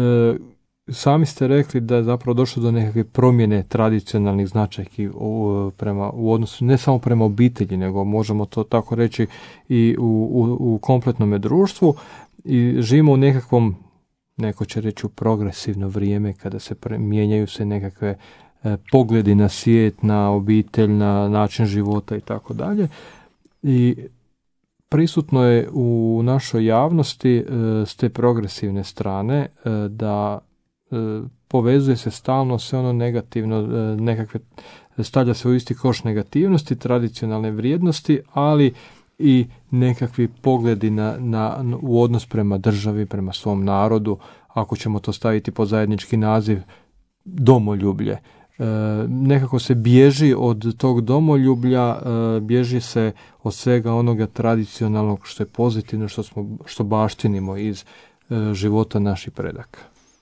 Sami ste rekli da je zapravo došlo do nekakve promjene tradicionalnih značajki u odnosu ne samo prema obitelji, nego možemo to tako reći i u kompletnom društvu i živimo u nekakvom, neko će reći u progresivno vrijeme kada se mijenjaju se nekakve pogledi na svijet, na obitelj, na način života i tako dalje. I prisutno je u našoj javnosti s te progresivne strane da povezuje se stalno sve ono negativno, nekakve, stavlja se u isti koš negativnosti, tradicionalne vrijednosti, ali i nekakvi pogledi u odnos prema državi, prema svom narodu, ako ćemo to staviti pod zajednički naziv, domoljublje. Nekako se bježi od tog domoljublja, bježi se od svega onoga tradicionalnog što je pozitivno, što baštinimo iz života naših predaka.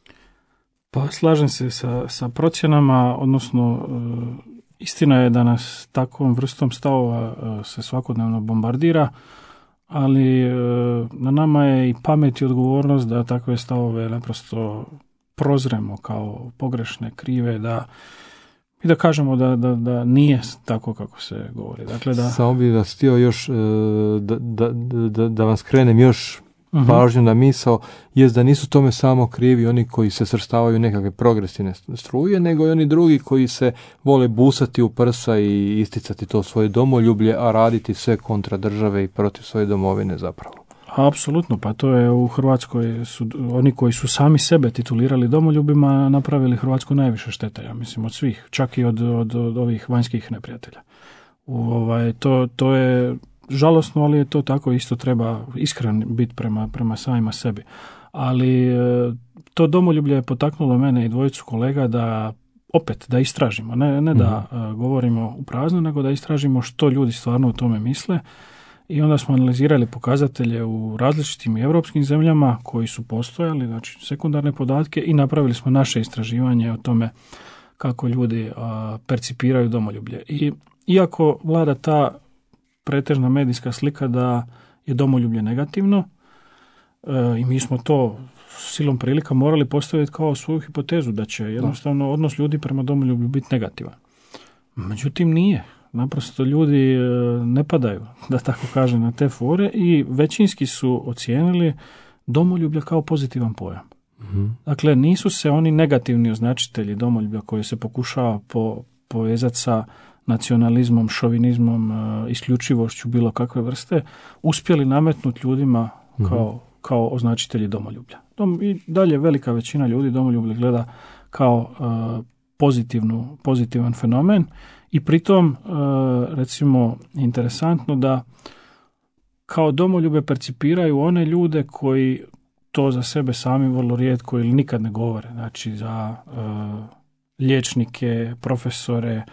Pa slažem se sa procjenama, odnosno istina je da nas takvom vrstom stavova se svakodnevno bombardira, ali na nama je i pamet i odgovornost da takve stavove naprosto prozremo kao pogrešne, krive, i da kažemo da nije tako kako se govori. Dakle, samo bih vas htio još da vam skrenem još pažnju na misao, jest da nisu tome samo krivi oni koji se svrstavaju nekakve progresivne struje, nego i oni drugi koji se vole busati u prsa i isticati to svoje domoljublje, a raditi sve kontra države i protiv svoje domovine zapravo. Apsolutno, pa to je u Hrvatskoj, oni koji su sami sebe titulirali domoljubima napravili Hrvatsku najviše štete, ja mislim, od svih, čak i od ovih vanjskih neprijatelja. To je žalosno, ali je to tako, isto treba iskren biti prema samima sebi. Ali to domoljublje je potaknulo mene i dvojicu kolega da istražimo, ne da govorimo u prazno, nego da istražimo što ljudi stvarno o tome misle i onda smo analizirali pokazatelje u različitim europskim zemljama koji su postojali, znači sekundarne podatke, i napravili smo naše istraživanje o tome kako ljudi percipiraju domoljublje. I iako vlada ta pretežna medijska slika da je domoljublje negativno, i mi smo to silom prilika morali postaviti kao svoju hipotezu da će jednostavno odnos ljudi prema domoljublju biti negativan. Međutim, nije. Naprosto ljudi ne padaju, da tako kažem, na te fore i većinski su ocijenili domoljublje kao pozitivan pojam. Dakle, nisu se oni negativni označitelji domoljublja koji se pokušava povezati sa nacionalizmom, šovinizmom, isključivošću bilo kakve vrste, uspjeli nametnuti ljudima kao označitelji domoljublja. I dalje velika većina ljudi domoljublje gleda kao pozitivan fenomen i pritom, recimo, interesantno da kao domoljube percipiraju one ljude koji to za sebe sami vrlo rijetko ili nikad ne govore. Znači za liječnike, profesore,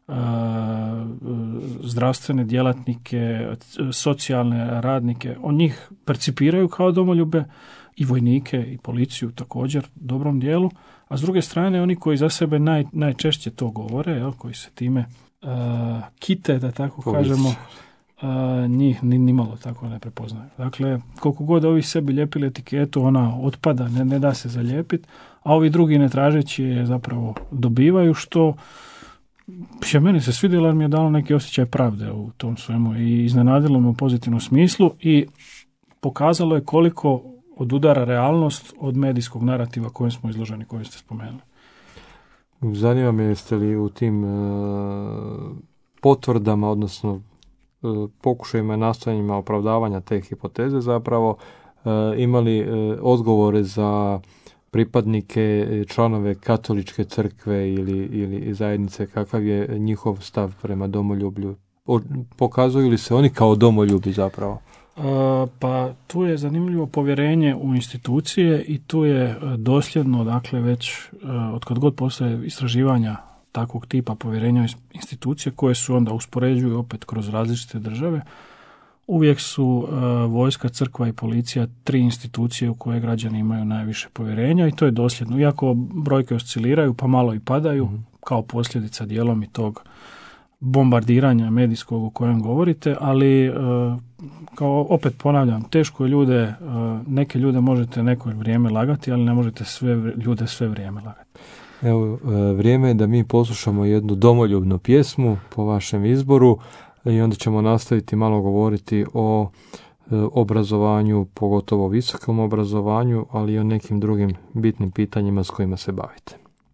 zdravstvene djelatnike, socijalne radnike, on njih percipiraju kao domoljube, i vojnike i policiju također u dobrom dijelu, a s druge strane oni koji za sebe najčešće to govore, koji se time kite, da tako kažemo, njih nimalo tako ne prepoznaju. Dakle, koliko god ovi sebi lijepili etiketu, ona otpada, ne da se zalijepiti, a ovi drugi ne tražeći je zapravo dobivaju, što meni se svidjelo jer mi je dalo neki osjećaj pravde u tom svemu i iznenadilo me u pozitivnom smislu i pokazalo je koliko odudara realnost od medijskog narativa kojem smo izloženi, kojem ste spomenuli. Zanima me, jeste li u tim potvrdama, odnosno pokušajima i nastojanjima opravdavanja te hipoteze zapravo imali odgovore za pripadnike, članove katoličke crkve ili zajednice, kakav je njihov stav prema domoljublju? Pokazuju li se oni kao domoljubi zapravo? Pa tu je zanimljivo povjerenje u institucije i tu je dosljedno, dakle već otkad god postoje istraživanja takvog tipa povjerenja u institucije koje su onda uspoređuju opet kroz različite države, uvijek su vojska, crkva i policija 3 institucije u koje građani imaju najviše povjerenja i to je dosljedno. Iako brojke osciliraju pa malo i padaju kao posljedica dijelom i tog bombardiranja medijskog o kojem govorite, ali kao opet ponavljam, teško je ljude, neke ljude možete neko vrijeme lagati, ali ne možete ljude sve vrijeme lagati. Evo, vrijeme je da mi poslušamo jednu domoljubnu pjesmu po vašem izboru i onda ćemo nastaviti malo govoriti o obrazovanju, pogotovo visokom obrazovanju, ali i o nekim drugim bitnim pitanjima s kojima se bavite.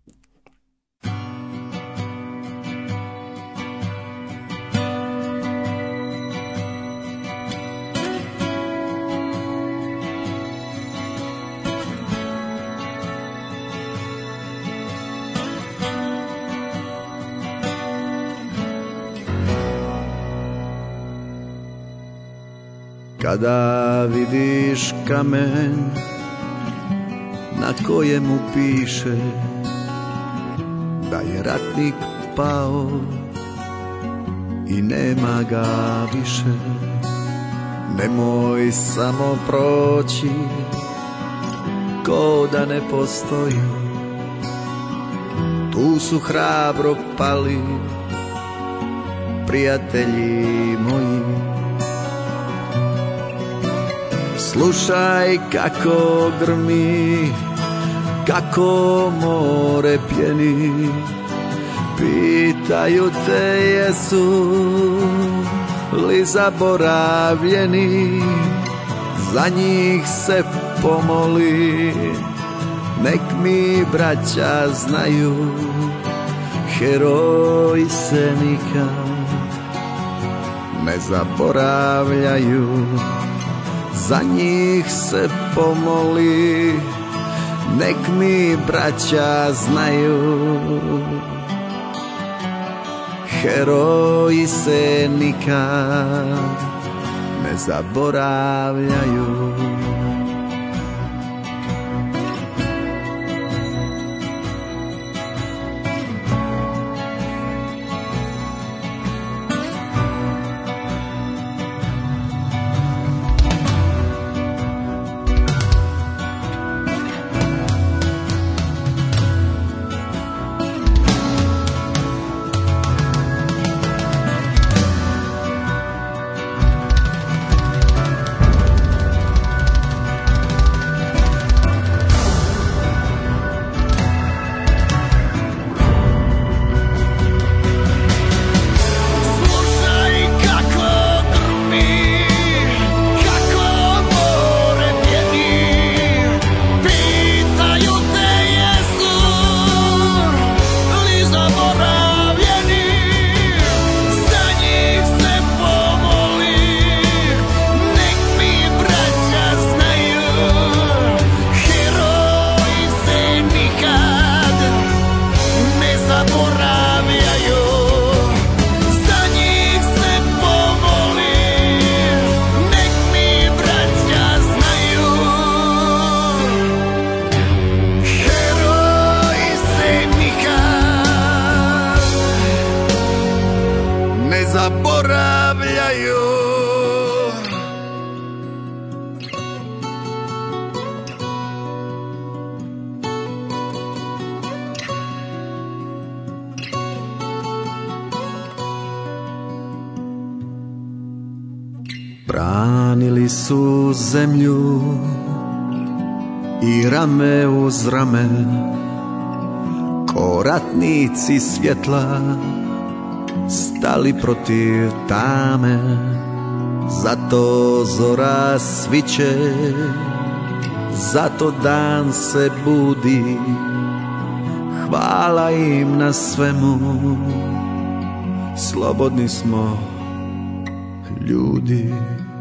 Kada vidiš kamen na kojemu piše da je ratnik pao i nema ga više, nemoj samo proći ko da ne postoji. Tu su hrabro pali prijatelji moji. Slušaj kako grmi, kako more pjeni, pitaju te jesu li zaboravljeni, za njih se pomoli, nek mi braća znaju, heroji se nikad ne zaboravljaju. Za njih se pomoli, nek mi braća znaju, heroji se nikad ne zaboravljaju. branili su zemlju i rame uz rame, ko ratnici svjetla stali protiv tame. Zato zora sviće, zato dan se budi, hvala im na svemu, slobodni smo ljudi.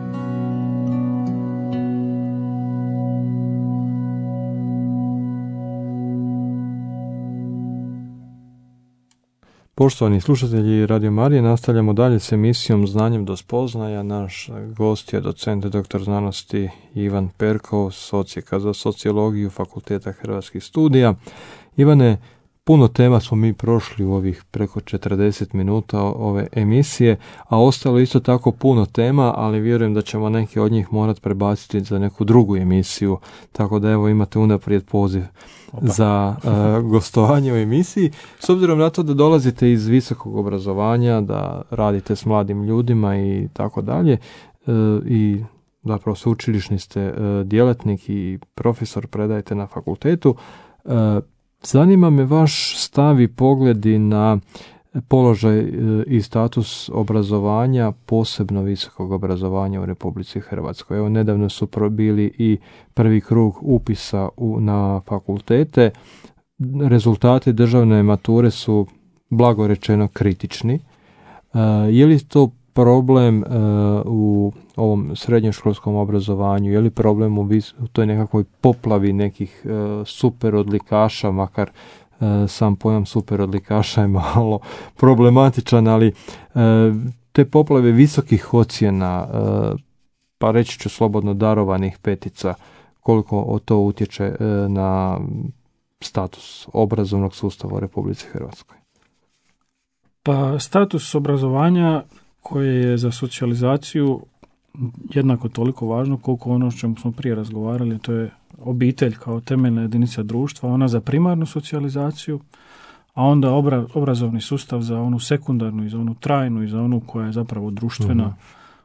Poštovani slušatelji Radio Marije, nastavljamo dalje s emisijom Znanjem do spoznaja. Naš gost je docent dr. znanosti Ivan Perkov s Odsjeka za sociologiju Fakulteta Hrvatskih studija. Ivane, puno tema smo mi prošli u ovih preko 40 minuta ove emisije, a ostalo isto tako puno tema, ali vjerujem da ćemo neke od njih morati prebaciti za neku drugu emisiju, tako da evo imate unaprijed poziv za gostovanje u emisiji. S obzirom na to da dolazite iz visokog obrazovanja, da radite s mladim ljudima i tako dalje, i zapravo sveučilišni ste djelatnik i profesor, predajete na fakultetu, zanima me vaš stav i pogledi na položaj i status obrazovanja, posebno visokog obrazovanja u Republici Hrvatskoj. Evo, nedavno su bili i prvi krug upisa na fakultete. Rezultati državne mature su, blago rečeno, kritični. Je li to problem u ovom srednjoškolskom obrazovanju? Je li problem u toj nekakvoj poplavi nekih super odlikaša, makar sam pojam super odlikaša je malo problematičan, ali te poplave visokih ocjena, pa reći ću slobodno darovanih petica, koliko to utječe na status obrazovnog sustava u Republici Hrvatskoj? Pa status obrazovanja koje je za socijalizaciju jednako toliko važno koliko ono o čemu smo prije razgovarali, to je obitelj kao temeljna jedinica društva, ona za primarnu socijalizaciju, a onda obrazovni sustav za onu sekundarnu i za onu trajnu i za onu koja je zapravo društvena,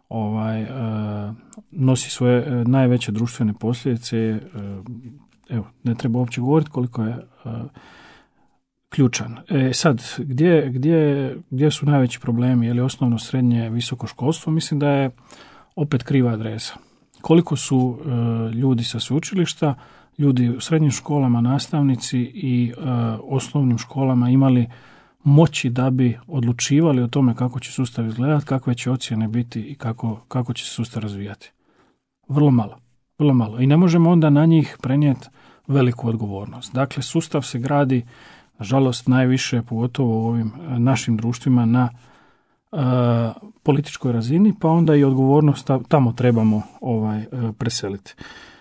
nosi svoje najveće društvene posljedice. Evo, ne treba uopće govoriti koliko je ključan. Sad, gdje su najveći problemi? Je li osnovno, srednje, visoko školstvo? Mislim da je opet kriva adresa. Koliko su ljudi sa sveučilišta, ljudi u srednjim školama, nastavnici i osnovnim školama imali moći da bi odlučivali o tome kako će sustav izgledati, kakve će ocjene biti i kako će se sustav razvijati? Vrlo malo. I ne možemo onda na njih prenijeti veliku odgovornost. Dakle, sustav se gradi, nažalost, najviše, pogotovo u ovim našim društvima, na političkoj razini, pa onda i odgovornost tamo trebamo preseliti.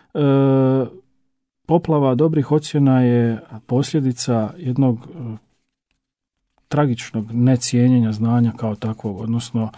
Poplava dobrih ocjena je posljedica jednog tragičnog necijenjenja znanja kao takvog, odnosno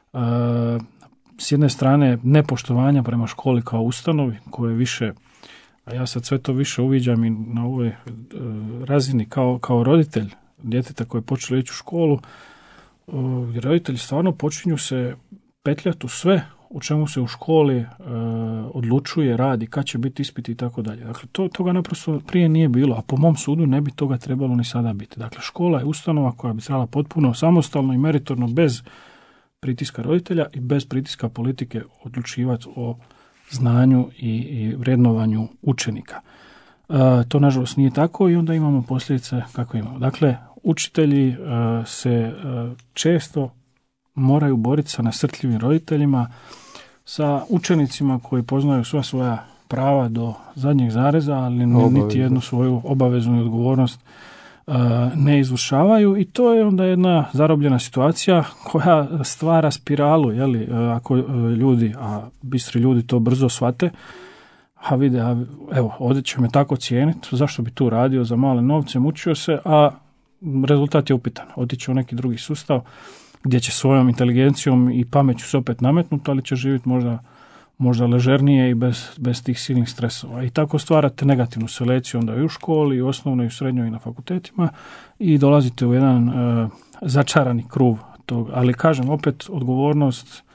s jedne strane nepoštovanja prema školi kao ustanovi, koje više, a ja sad sve to više uviđam i na ovoj razini kao roditelj djeteta koje je počelo ići u školu, roditelji stvarno počinju se petljati u sve u čemu se u školi odlučuje, radi, kad će biti ispit i tako dalje. Dakle, toga naprosto prije nije bilo, a po mom sudu ne bi toga trebalo ni sada biti. Dakle, škola je ustanova koja bi trebala potpuno samostalno i meritorno, bez pritiska roditelja i bez pritiska politike, odlučivati o znanju i vrednovanju učenika. To nažalost nije tako i onda imamo posljedice kako imamo. Dakle, učitelji se često moraju boriti sa nasrtljivim roditeljima, sa učenicima koji poznaju sva svoja prava do zadnjeg zareza, ali niti jednu svoju obavezu i odgovornost ne izvršavaju, i to je onda jedna zarobljena situacija koja stvara spiralu, ako ljudi, a bistri ljudi to brzo shvate, a vide, evo, ovdje će me tako cijeniti, zašto bi tu radio za male novce, mučio se, a rezultat je upitan. Otiće u neki drugi sustav gdje će svojom inteligencijom i pameću se opet nametnuti, ali će živjeti možda ležernije i bez tih silnih stresova. I tako stvarate negativnu selekciju onda i u školi, i u osnovnoj, i u srednjoj, i na fakultetima, i dolazite u jedan začarani krug tog. Ali kažem, opet odgovornost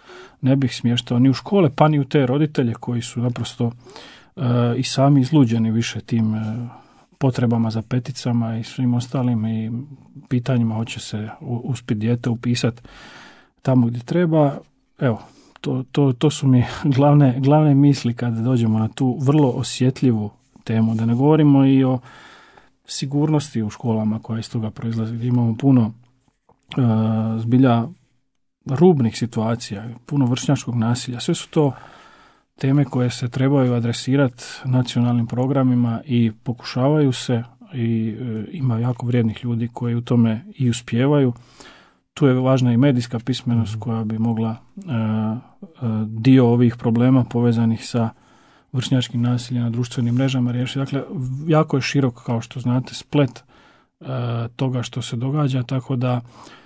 ne bih smještao ni u škole, pa ni u te roditelje koji su naprosto i sami izluđeni više tim potrebama za peticama i svim ostalim i pitanjima hoće se uspjeti dijete upisati tamo gdje treba. Evo, to su mi glavne misli kad dođemo na tu vrlo osjetljivu temu. Da ne govorimo i o sigurnosti u školama koja iz toga proizlazi. Gdje imamo puno zbilja rubnih situacija, puno vršnjačkog nasilja. Sve su to teme koje se trebaju adresirati nacionalnim programima i pokušavaju se i ima jako vrijednih ljudi koji u tome i uspijevaju. Tu je važna i medijska pismenost koja bi mogla dio ovih problema povezanih sa vršnjačkim nasiljem na društvenim mrežama riješiti. Dakle, jako je širok, kao što znate, splet toga što se događa, tako da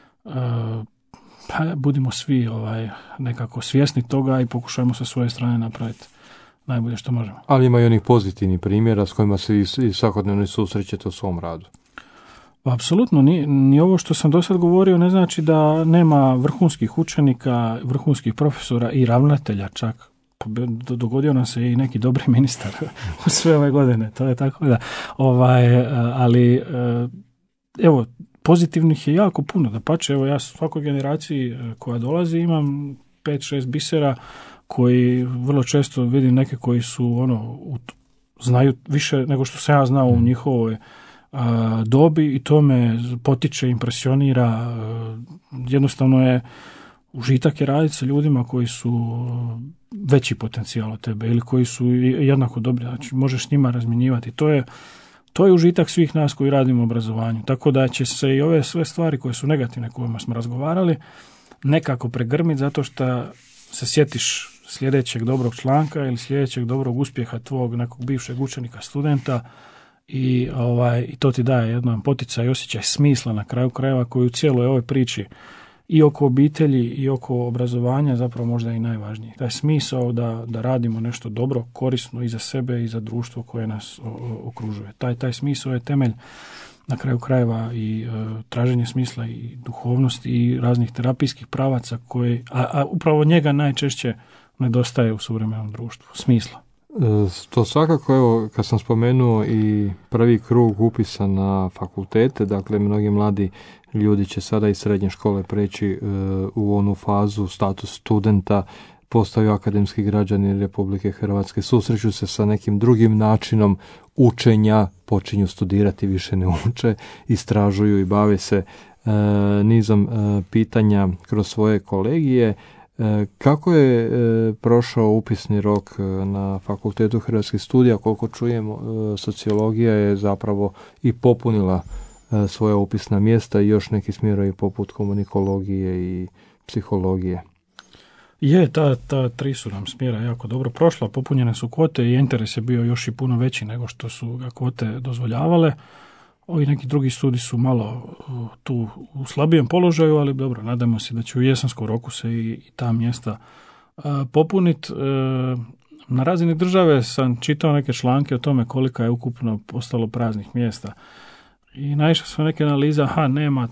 budimo svi nekako svjesni toga i pokušajmo sa svoje strane napraviti najbolje što možemo. Ali ima i onih pozitivnih primjera s kojima se i svakodnevno susrećete u svom radu. Apsolutno, ni ovo što sam do sad govorio ne znači da nema vrhunskih učenika, vrhunskih profesora i ravnatelja čak. Dogodio nam se i neki dobri ministar u sve ove godine, to je tako da. Ali evo, pozitivnih je jako puno, dapače, evo ja svakoj generaciji koja dolazi imam 5-6 bisera koji vrlo često vidim neke koji su znaju više nego što sam ja znao u njihovoj dobi i to me potiče, impresionira. Jednostavno je užitak je raditi sa ljudima koji su veći potencijal od tebe ili koji su jednako dobri, znači možeš s njima razmjenjivati. To je užitak svih nas koji radimo u obrazovanju. Tako da će se i ove sve stvari koje su negativne kojima smo razgovarali nekako pregrmiti zato što se sjetiš sljedećeg dobrog članka ili sljedećeg dobrog uspjeha tvog nekog bivšeg učenika, studenta i to ti daje jedan poticaj i osjećaj smisla na kraju krajeva koji u cijeloj ovoj priči i oko obitelji i oko obrazovanja zapravo možda i najvažniji. Taj smisao da radimo nešto dobro, korisno i za sebe i za društvo koje nas okružuje. Taj smisao je temelj na kraju krajeva i traženje smisla i duhovnosti i raznih terapijskih pravaca koji, a upravo njega najčešće nedostaje u suvremenom društvu. Smisla. To svakako, evo, kad sam spomenuo i prvi krug upisa na fakultete, dakle, mnogi mladi ljudi će sada iz srednje škole preći u onu fazu status studenta, postaju akademski građani Republike Hrvatske, susreću se sa nekim drugim načinom učenja, počinju studirati, više ne uče, istražuju i bave se nizom pitanja kroz svoje kolegije. Kako je prošao upisni rok na Fakultetu hrvatskih studija? Koliko čujemo, sociologija je zapravo i popunila svoja upisna mjesta i još neki smjerovi poput komunikologije i psihologije. Ta tri su nam smjera jako dobro prošla, popunjene su kvote i interes je bio još i puno veći nego što su ga kvote dozvoljavale. Ovi neki drugi studiji su malo tu u slabijem položaju, ali dobro, nadamo se da će u jesenskom roku se i ta mjesta popuniti. Na razini države sam čitao neke članke o tome kolika je ukupno postalo praznih mjesta. I naišao sam neke analize, nema,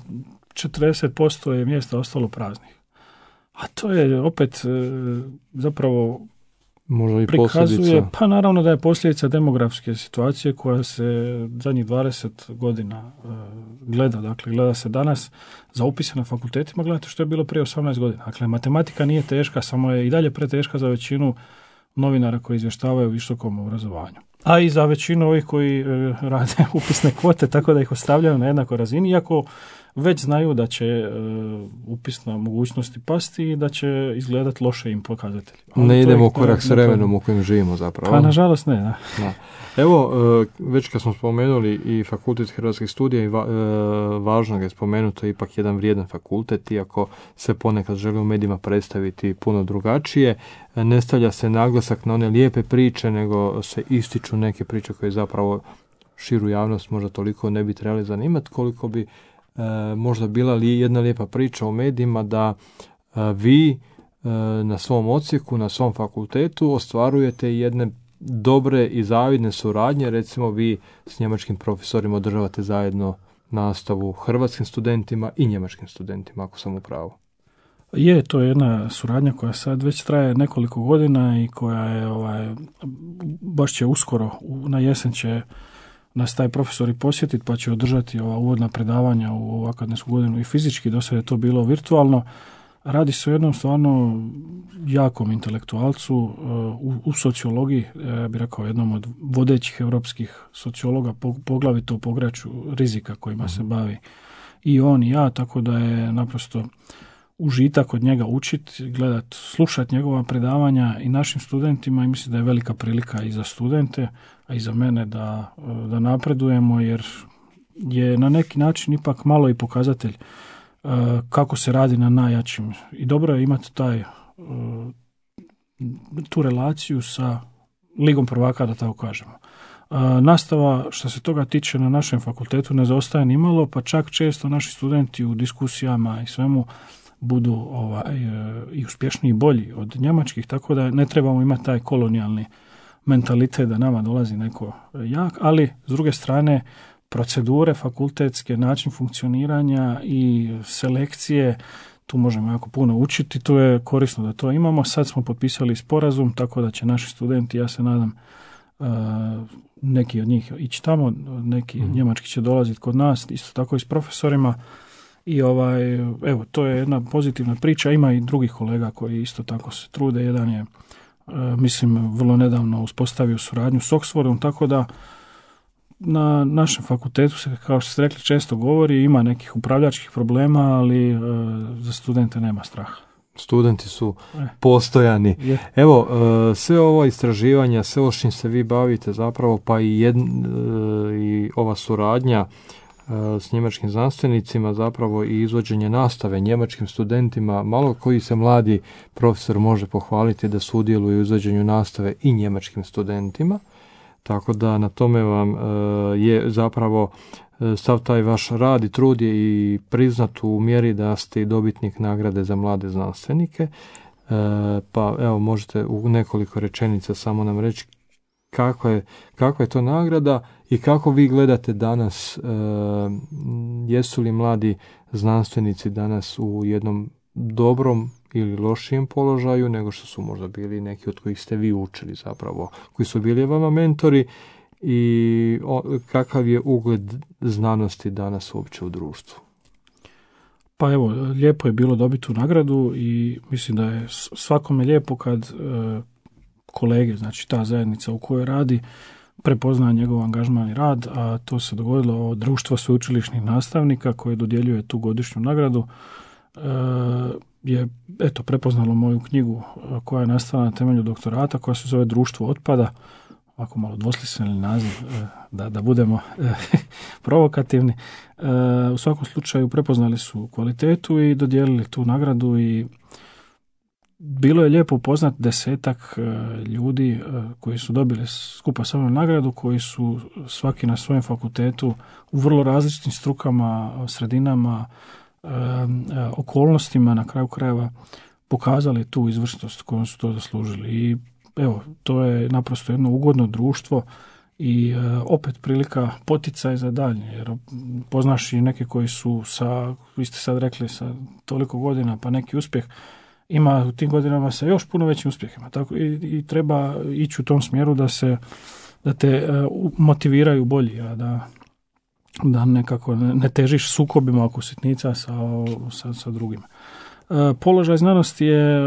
40% je mjesta ostalo praznih. A to je opet zapravo možda i prikazuje, posljedica. pa naravno da je posljedica demografske situacije koja se zadnjih 20 godina gleda se danas za upise na fakultetima, gledajte što je bilo prije 18 godina. Dakle, matematika nije teška, samo je i dalje preteška za većinu novinara koji izvještavaju u visokom obrazovanju. A i za većinu ovih koji rade upisne kvote, tako da ih ostavljaju na jednakoj razini, iako već znaju da će upisna mogućnosti pasti i da će izgledati loše im pokazatelji. Ne idemo u korak s vremenom u kojem živimo zapravo. Pa nažalost ne, da. Evo, već kad smo spomenuli i Fakultet hrvatskih studija, i važno ga je spomenuto, ipak jedan vrijedan fakultet, iako se ponekad želi u medijima predstaviti puno drugačije, ne stavlja se naglasak na one lijepe priče, nego se ističu neke priče koje zapravo širu javnost možda toliko ne bi trebali zanimati, koliko bi možda bila jedna lijepa priča u medijima da vi na svom odsjeku, na svom fakultetu ostvarujete jedne dobre i zavidne suradnje. Recimo, vi s njemačkim profesorima održavate zajedno nastavu hrvatskim studentima i njemačkim studentima, ako sam u pravu. To je jedna suradnja koja sad već traje nekoliko godina i koja je baš će uskoro na jesen će nas taj profesor i posjetiti pa će održati ova uvodna predavanja u ovu akademsku godinu i fizički, do sada je to bilo virtualno. Radi se o jednom stvarno jakom intelektualcu u sociologiji, ja bih rekao jednom od vodećih europskih sociologa, poglavito u području rizika kojima se bavi i on i ja, tako da je naprosto užitak od njega učiti, gledati, slušati njegova predavanja i našim studentima i mislim da je velika prilika i za studente, a i za mene da napredujemo, jer je na neki način ipak malo i pokazatelj kako se radi na najjačim. I dobro je imati tu relaciju sa ligom prvaka, da tako kažemo. Nastava, što se toga tiče, na našem fakultetu ne zaostaje ni malo, pa čak često naši studenti u diskusijama i svemu budu i uspješniji i bolji od njemačkih, tako da ne trebamo imati taj kolonijalni mentalitet da nama dolazi neko jak, ali s druge strane procedure fakultetske, način funkcioniranja i selekcije, tu možemo jako puno učiti, tu je korisno da to imamo. Sad smo potpisali sporazum, tako da će naši studenti, ja se nadam, neki od njih ići tamo, neki njemački će dolaziti kod nas, isto tako i s profesorima. I to je jedna pozitivna priča. Ima i drugih kolega koji isto tako se trude. Jedan je, mislim, vrlo nedavno uspostavio suradnju s Oxfordom, tako da na našem fakultetu se, kao što ste rekli, često govori, ima nekih upravljačkih problema, ali za studente nema straha. Studenti su postojani. Evo, sve ovo istraživanja, sve o čim se vi bavite zapravo, pa i ova suradnja s njemačkim znanstvenicima, zapravo i izvođenje nastave njemačkim studentima, malo koji se mladi profesor može pohvaliti da sudjeluje u izvođenju nastave i njemačkim studentima, tako da na tome vam je zapravo sav taj vaš rad i trud je i priznat u mjeri da ste i dobitnik nagrade za mlade znanstvenike, pa evo možete u nekoliko rečenica samo nam reći kakva je to nagrada i kako vi gledate danas, jesu li mladi znanstvenici danas u jednom dobrom ili lošijem položaju nego što su možda bili neki od kojih ste vi učili zapravo, koji su bili vama mentori, i kakav je ugled znanosti danas uopće u društvu? Pa evo, lijepo je bilo dobiti tu nagradu i mislim da je svakome lijepo kad kolege, znači ta zajednica u kojoj radi, prepozna njegov angažman i rad, a to se dogodilo od Društvo sveučilišnih nastavnika koje dodjeljuje tu godišnju nagradu, je prepoznalo moju knjigu koja je nastala na temelju doktorata, koja se zove Društvo otpada, ovako malo dvosmisleni naziv, da budemo provokativni. U svakom slučaju prepoznali su kvalitetu i dodijelili tu nagradu i bilo je lijepo upoznat 10 ljudi koji su dobili skupa sa mnom nagradu, koji su svaki na svojem fakultetu u vrlo različitim strukama, sredinama, okolnostima, na kraju krajeva pokazali tu izvrsnost kojom su to zaslužili. I evo, to je naprosto jedno ugodno društvo i opet prilika poticaj za dalje, jer poznaš i neke koji su vi ste sad rekli, sa toliko godina pa neki uspjeh, ima u tim godinama sa još puno većim uspjehima. Tako i treba ići u tom smjeru da te motiviraju bolji, a da nekako ne težiš sukobima oko sitnica sa drugima. Položaj znanosti je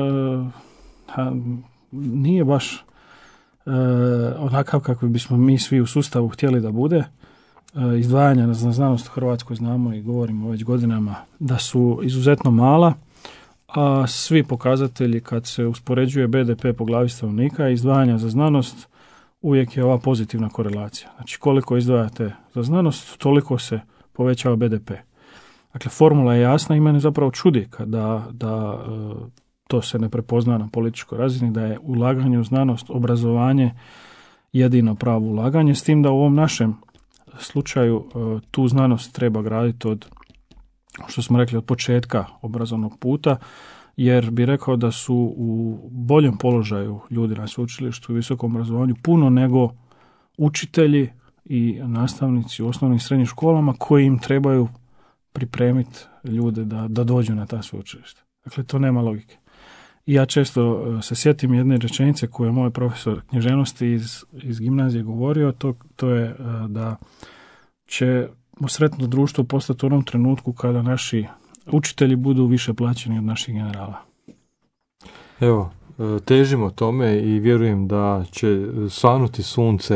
nije baš onakav kakvi bismo mi svi u sustavu htjeli da bude. Izdvajanja na znanost u Hrvatskoj znamo i govorimo već godinama da su izuzetno mala, a svi pokazatelji kad se uspoređuje BDP po glavi stanovnika i izdvajanja za znanost, uvijek je ova pozitivna korelacija. Znači koliko izdvajate za znanost, toliko se povećava BDP. Dakle, formula je jasna i mene zapravo čudi da to se ne prepozna na političkoj razini, da je ulaganje u znanost, obrazovanje jedino pravo ulaganje, s tim da u ovom našem slučaju tu znanost treba graditi od, što smo rekli, od početka obrazovnog puta, jer bi rekao da su u boljem položaju ljudi na sveučilištu i visokom obrazovanju puno nego učitelji i nastavnici u osnovnim i srednjim školama koji im trebaju pripremiti ljude da dođu na ta sveučilišta. Dakle, to nema logike. I ja često se sjetim jedne rečenice koju je moj profesor književnosti iz gimnazije govorio, to je da će sretno društvo postati u onom trenutku kada naši učitelji budu više plaćeni od naših generala. Evo, težimo tome i vjerujem da će svanuti sunce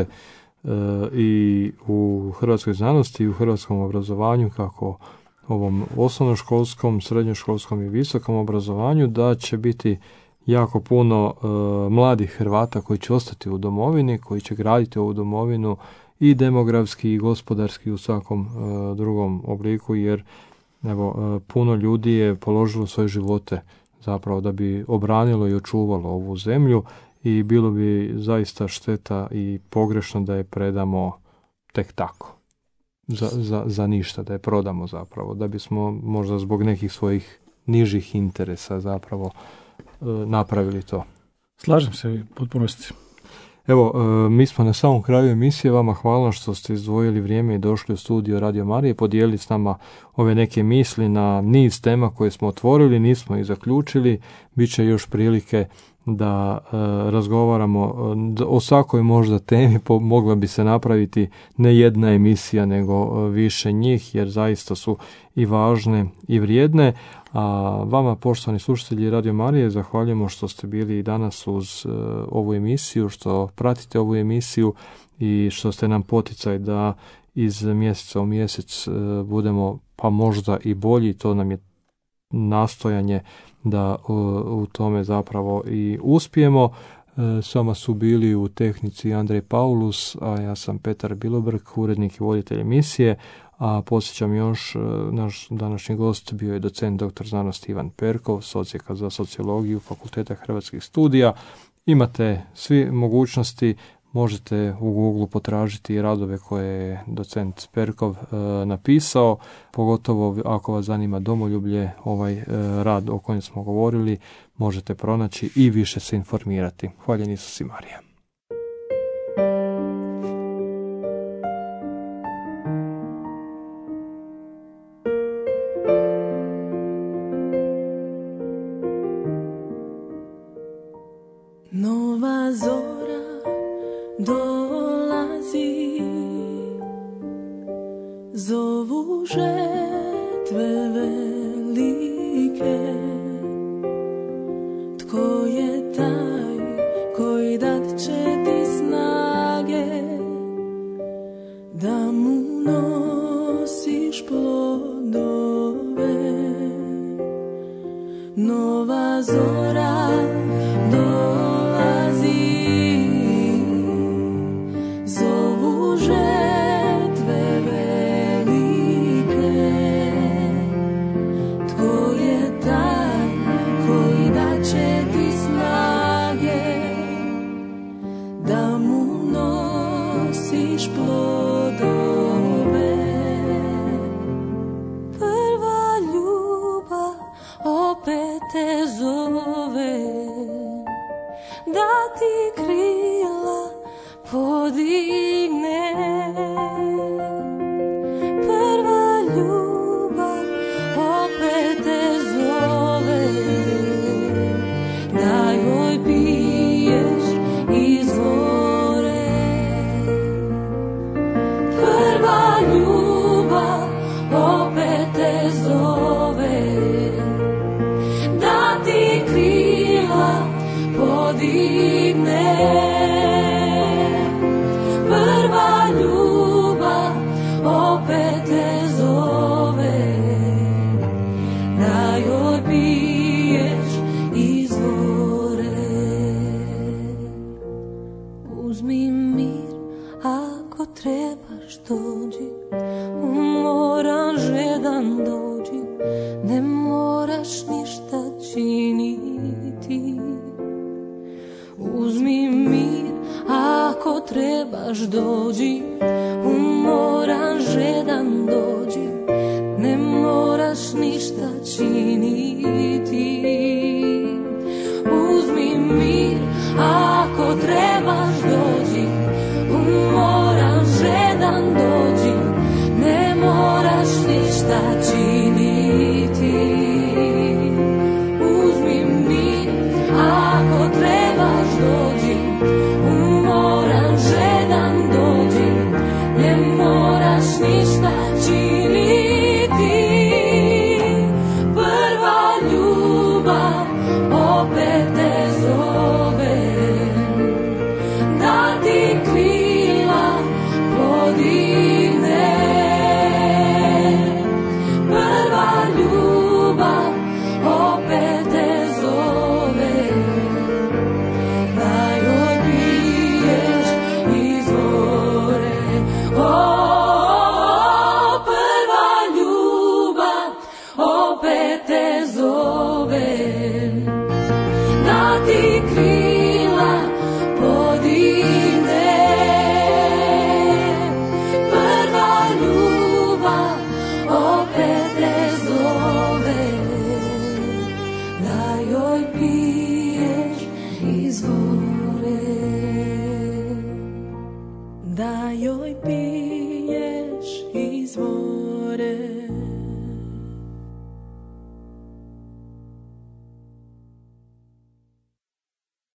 i u hrvatskoj znanosti i u hrvatskom obrazovanju, kako ovom osnovnoškolskom, srednjoškolskom i visokom obrazovanju, da će biti jako puno mladih Hrvata koji će ostati u domovini, koji će graditi ovu domovinu i demografski i gospodarski u svakom drugom obliku, jer evo, puno ljudi je položilo svoje živote zapravo da bi obranilo i očuvalo ovu zemlju i bilo bi zaista šteta i pogrešno da je predamo tek tako. Za ništa, da je prodamo zapravo, da bismo možda zbog nekih svojih nižih interesa zapravo napravili to. Slažem se u potpunosti. Evo, mi smo na samom kraju emisije. Vama hvala što ste izdvojili vrijeme i došli u studio Radio Marije, podijelili s nama ove neke misli na niz tema koje smo otvorili, nismo ih zaključili. Biće još prilike da razgovaramo o svakoj možda temi, mogla bi se napraviti ne jedna emisija nego više njih, jer zaista su i važne i vrijedne. A vama, poštovani slušatelji Radio Marije, zahvaljujemo što ste bili i danas uz ovu emisiju, što pratite ovu emisiju i što ste nam poticaj da iz mjeseca u mjesec budemo pa možda i bolji. To nam je nastojanje da u tome zapravo i uspijemo. S vama su bili u tehnici Andrej Paulus, a ja sam Petar Bilobrg, urednik i voditelj emisije. A podsjećam još, naš današnji gost bio je docent dr. znanosti Ivan Perkov, socijeka za sociologiju Fakulteta Hrvatskih studija. Imate svi mogućnosti, možete u Google potražiti radove koje je docent Perkov napisao, pogotovo ako vas zanima domoljublje, ovaj rad o kojem smo govorili možete pronaći i više se informirati. Hvaljen Isus i Marija. Nova zora dolazi, zovu žetve velike. Tko je taj koji dat će ti snage da mu nosiš plodove? Nova zora dolazi, zovu žetve velike. Tko je taj koji daće ti snage da mu nosiš plodove? Prva ljubav opet te zove, da ti krila podigne. Prva ljubav opet te zove, da joj piješ iz vore. Prva ljubav opet te zove, da ti krila podigne. Prva ljubav opet te zove, da joj piješ iz vore. Uzmi mir ako trebaš dođi, moram žedan dođi, ne moraš ništa činiti. Uzmi mir ako trebaš dođi, umoran žedan dođi, ne moraš ništa činiti. Uzmi mir ako trebaš dođi, umoran žedan dođi, ne moraš ništa činiti. te zove, da ti krila podigne. Prva ljubav opet te zove, da joj piješ iz vore, da joj piješ iz vore.